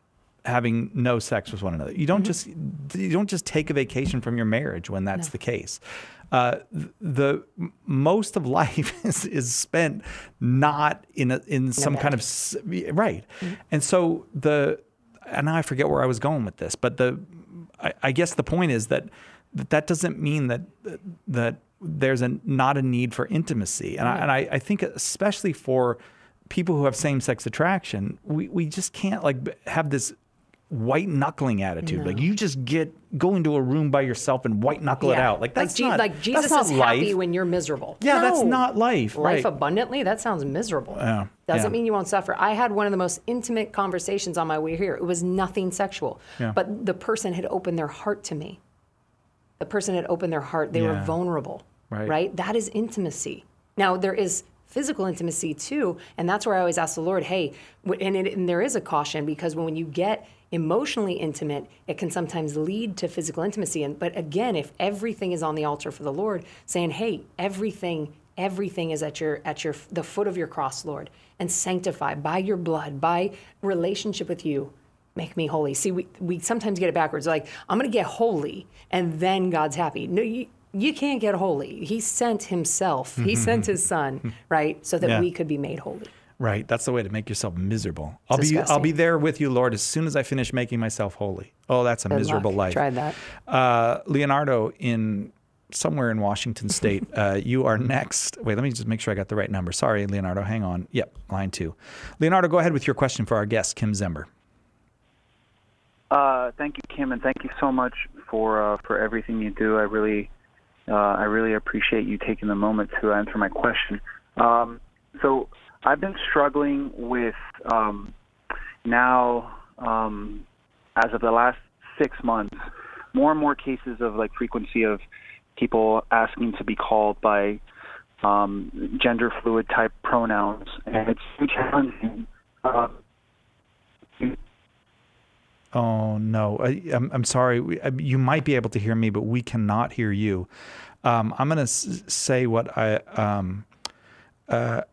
having no sex with one another. You don't just you don't just take a vacation from your marriage when that's No. the case. Uh, the most of life is, is spent not in a, in some kind of s- right, and so the and now I forget where I was going with this, but the I, I guess the point is that that, that doesn't mean that that there's a not a need for intimacy, and I, and I, I think especially for people who have same-sex attraction, we we just can't like b- have this white knuckling attitude. No. Like you just get go into a room by yourself and white knuckle it Yeah. out. Like that's like, Je- not like Jesus that's is not happy life. when you're miserable. Yeah, that's No. not life. Life right. abundantly, that sounds miserable. Yeah, Doesn't yeah. mean you won't suffer. I had one of the most intimate conversations on my way here. It was nothing sexual, Yeah. but the person had opened their heart to me. The person had opened their heart. They were Yeah. vulnerable, Right. right? That is intimacy. Now, there is physical intimacy too, and that's where I always ask the Lord, hey, w- and, it, and there is a caution because when you get emotionally intimate, it can sometimes lead to physical intimacy. And but again, if everything is on the altar for the Lord, saying, hey, everything, everything is at your at your the foot of your cross, Lord, and sanctify by your blood, by relationship with you. Make me holy. See, we, we sometimes get it backwards. Like, I'm going to get holy, and then God's happy. No, you, you can't get holy. He sent himself. He sent his son, right, so that Yeah. we could be made holy. Right. That's the way to make yourself miserable. I'll be Disgusting. I'll be there with you, Lord, as soon as I finish making myself holy. Oh, that's a Good miserable luck. life. Tried that. Uh, Leonardo in somewhere in Washington State. uh, you are next. Wait, let me just make sure I got the right number. Sorry, Leonardo. Hang on. Yep, line two. Leonardo, go ahead with your question for our guest, Kim Zember. Uh, thank you, Kim, and thank you so much for uh, for everything you do. I really, uh, I really appreciate you taking the moment to answer my question. Um, so I've been struggling with um, now, um, as of the last six months, more and more cases of like frequency of people asking to be called by um, gender fluid type pronouns, and it's so challenging. Uh, Oh, no. I, I'm, I'm sorry. We, you might be able to hear me, but we cannot hear you. Um, I'm going to s- say what I... Um, uh,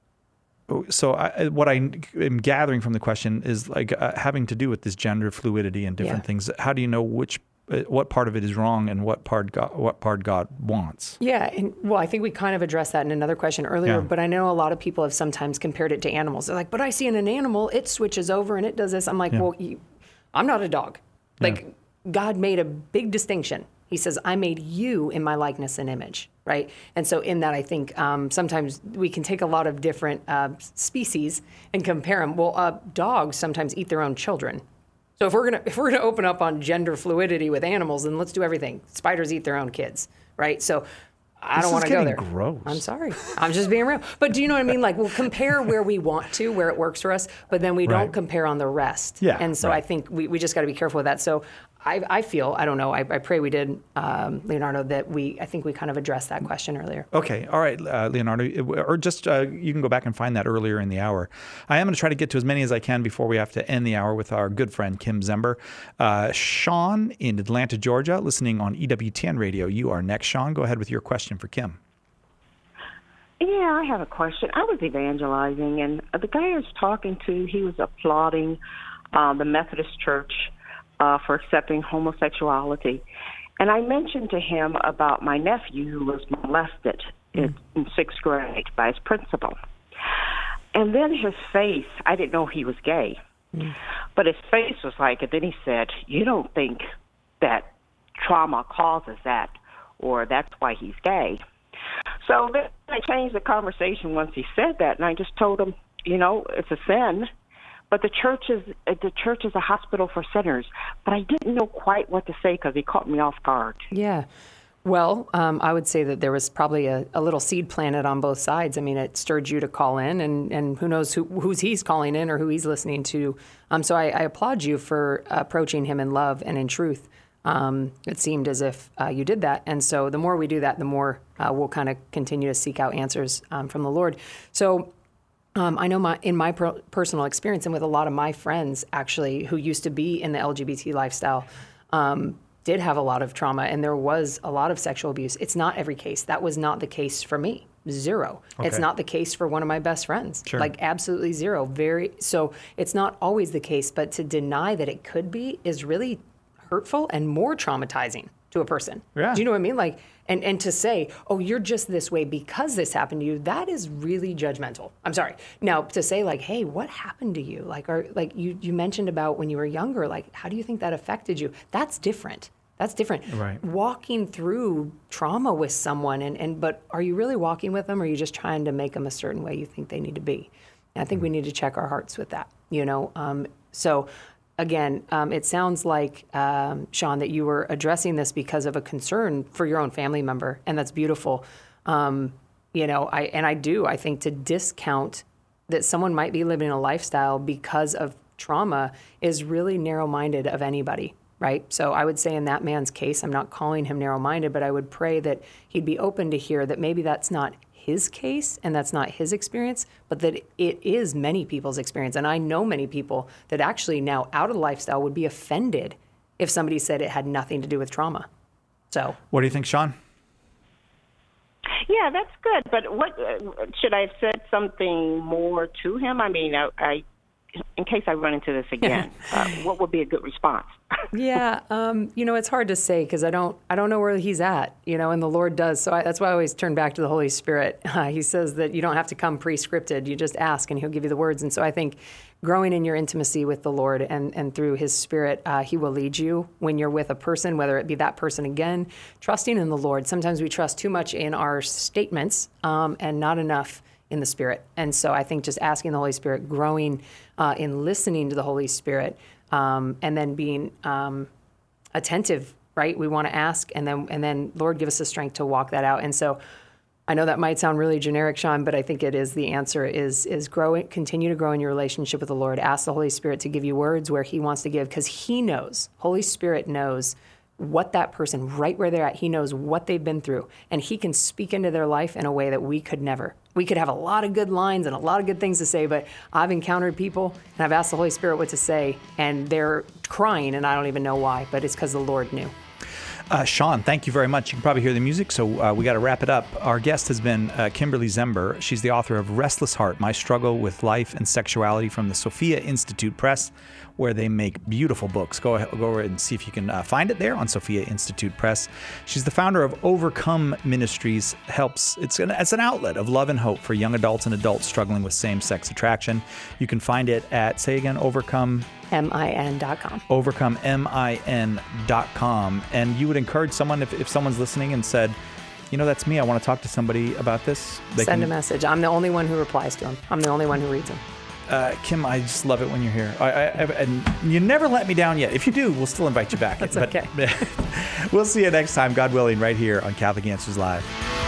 so I, what I am gathering from the question is like uh, having to do with this gender fluidity and different Yeah. things. How do you know which, uh, what part of it is wrong and what part God, what part God wants? Yeah, and well, I think we kind of addressed that in another question earlier, Yeah. but I know a lot of people have sometimes compared it to animals. They're like, but I see in an animal, it switches over and it does this. I'm like, Yeah. well, you, I'm not a dog. Like, God made a big distinction. He says, I made you in my likeness and image, right? And so in that, I think um, sometimes we can take a lot of different uh, species and compare them. Well, uh, dogs sometimes eat their own children. So if we're gonna if we're gonna open up on gender fluidity with animals, then let's do everything. Spiders eat their own kids, right? So I This don't is want to go getting there. gross. I'm sorry. I'm just being real. But do you know what I mean? Like, we'll compare where we want to, where it works for us, but then we Right. don't compare on the rest. Yeah, And so right. I think we, we just got to be careful with that. So I, I feel, I don't know, I, I pray we did, um, Leonardo, that we, I think we kind of addressed that question earlier. Okay. All right, uh, Leonardo, or just uh, you can go back and find that earlier in the hour. I am going to try to get to as many as I can before we have to end the hour with our good friend Kim Zember. Uh, Sean in Atlanta, Georgia, listening on E W T N Radio. You are next, Sean. Go ahead with your question for Kim. Yeah, I have a question. I was evangelizing, and the guy I was talking to, he was applauding uh, the Methodist Church uh, for accepting homosexuality. And I mentioned to him about my nephew who was molested in, in sixth grade by his principal. And then his face, I didn't know he was gay, but his face was like, and then he said, you don't think that trauma causes that, or that's why he's gay. So then I changed the conversation once he said that, and I just told him, you know, it's a sin, but the church is the church is a hospital for sinners. But I didn't know quite what to say because he caught me off guard. Yeah. Well, um, I would say that there was probably a, a little seed planted on both sides. I mean, it stirred you to call in, and, and who knows who, who's he's calling in or who he's listening to. Um, so I, I applaud you for approaching him in love and in truth. Um, it seemed as if uh, you did that. And so the more we do that, the more uh, we'll kind of continue to seek out answers um, from the Lord. So um, I know my in my per- personal experience and with a lot of my friends, actually, who used to be in the L G B T lifestyle, um, did have a lot of trauma, and there was a lot of sexual abuse. It's not every case. That was not the case for me. Zero. Okay. It's not the case for one of my best friends. Sure. Like, absolutely zero. Very. So it's not always the case, but to deny that it could be is really hurtful and more traumatizing to a person. Yeah. Do you know what I mean? Like, and, and to say, oh, you're just this way because this happened to you, that is really judgmental. I'm sorry. Now, to say like, hey, what happened to you? Like, or like you, you mentioned about when you were younger, like, how do you think that affected you? That's different. That's different. Right. Walking through trauma with someone, and, and but are you really walking with them, or are you just trying to make them a certain way you think they need to be? And I think we need to check our hearts with that, you know? Um, so again, um, it sounds like, um, Sean, that you were addressing this because of a concern for your own family member, and that's beautiful. Um, you know, I and I do, I think to discount that someone might be living a lifestyle because of trauma is really narrow-minded of anybody, right? So I would say in that man's case, I'm not calling him narrow-minded, but I would pray that he'd be open to hear that maybe that's not his case and that's not his experience, but that it is many people's experience. And I know many people that actually now out of the lifestyle would be offended if somebody said it had nothing to do with trauma. So What do you think, Sean? Yeah, that's good. But what uh, should I have said something more to him? I mean, I, I in case I run into this again, uh, what would be a good response? yeah, um, you know, it's hard to say because I don't, I don't know where he's at, you know, and the Lord does. So I, that's why I always turn back to the Holy Spirit. Uh, he says that you don't have to come pre-scripted; you just ask, and He'll give you the words. And so I think growing in your intimacy with the Lord and and through His Spirit, uh, He will lead you when you're with a person, whether it be that person again. Trusting in the Lord. Sometimes we trust too much in our statements um, and not enough in the Spirit. And so I think just asking the Holy Spirit, growing uh, in listening to the Holy Spirit, um, and then being um, attentive, right? We want to ask, and then and then Lord, give us the strength to walk that out. And so I know that might sound really generic, Sean, but I think it is the answer is is grow it, continue to grow in your relationship with the Lord. Ask the Holy Spirit to give you words where He wants to give, because He knows, Holy Spirit knows what that person, right where they're at, he knows what they've been through, and he can speak into their life in a way that we could never. We could have a lot of good lines and a lot of good things to say, but I've encountered people, and I've asked the Holy Spirit what to say, and they're crying, and I don't even know why, but it's because the Lord knew. Uh, Sean, thank you very much. You can probably hear the music, so uh, we got to wrap it up. Our guest has been uh, Kimberly Zember. She's the author of Restless Heart, My Struggle with Life and Sexuality from the Sophia Institute Press, where they make beautiful books. Go ahead, go over and see if you can uh, find it there on Sophia Institute Press. She's the founder of Overcome Ministries. Helps It's an, it's an outlet of love and hope for young adults and adults struggling with same-sex attraction. You can find it at, say again, Overcome... M I N dot com. Overcome M I N dot com. And you would encourage someone, if, if someone's listening and said, you know, that's me, I want to talk to somebody about this. They Send can... a message. I'm the only one who replies to them. I'm the only one who reads them. Uh, Kim, I just love it when you're here. I, I, I, and you never let me down yet. If you do, we'll still invite you back. That's but, okay. We'll see you next time, God willing, right here on Catholic Answers Live.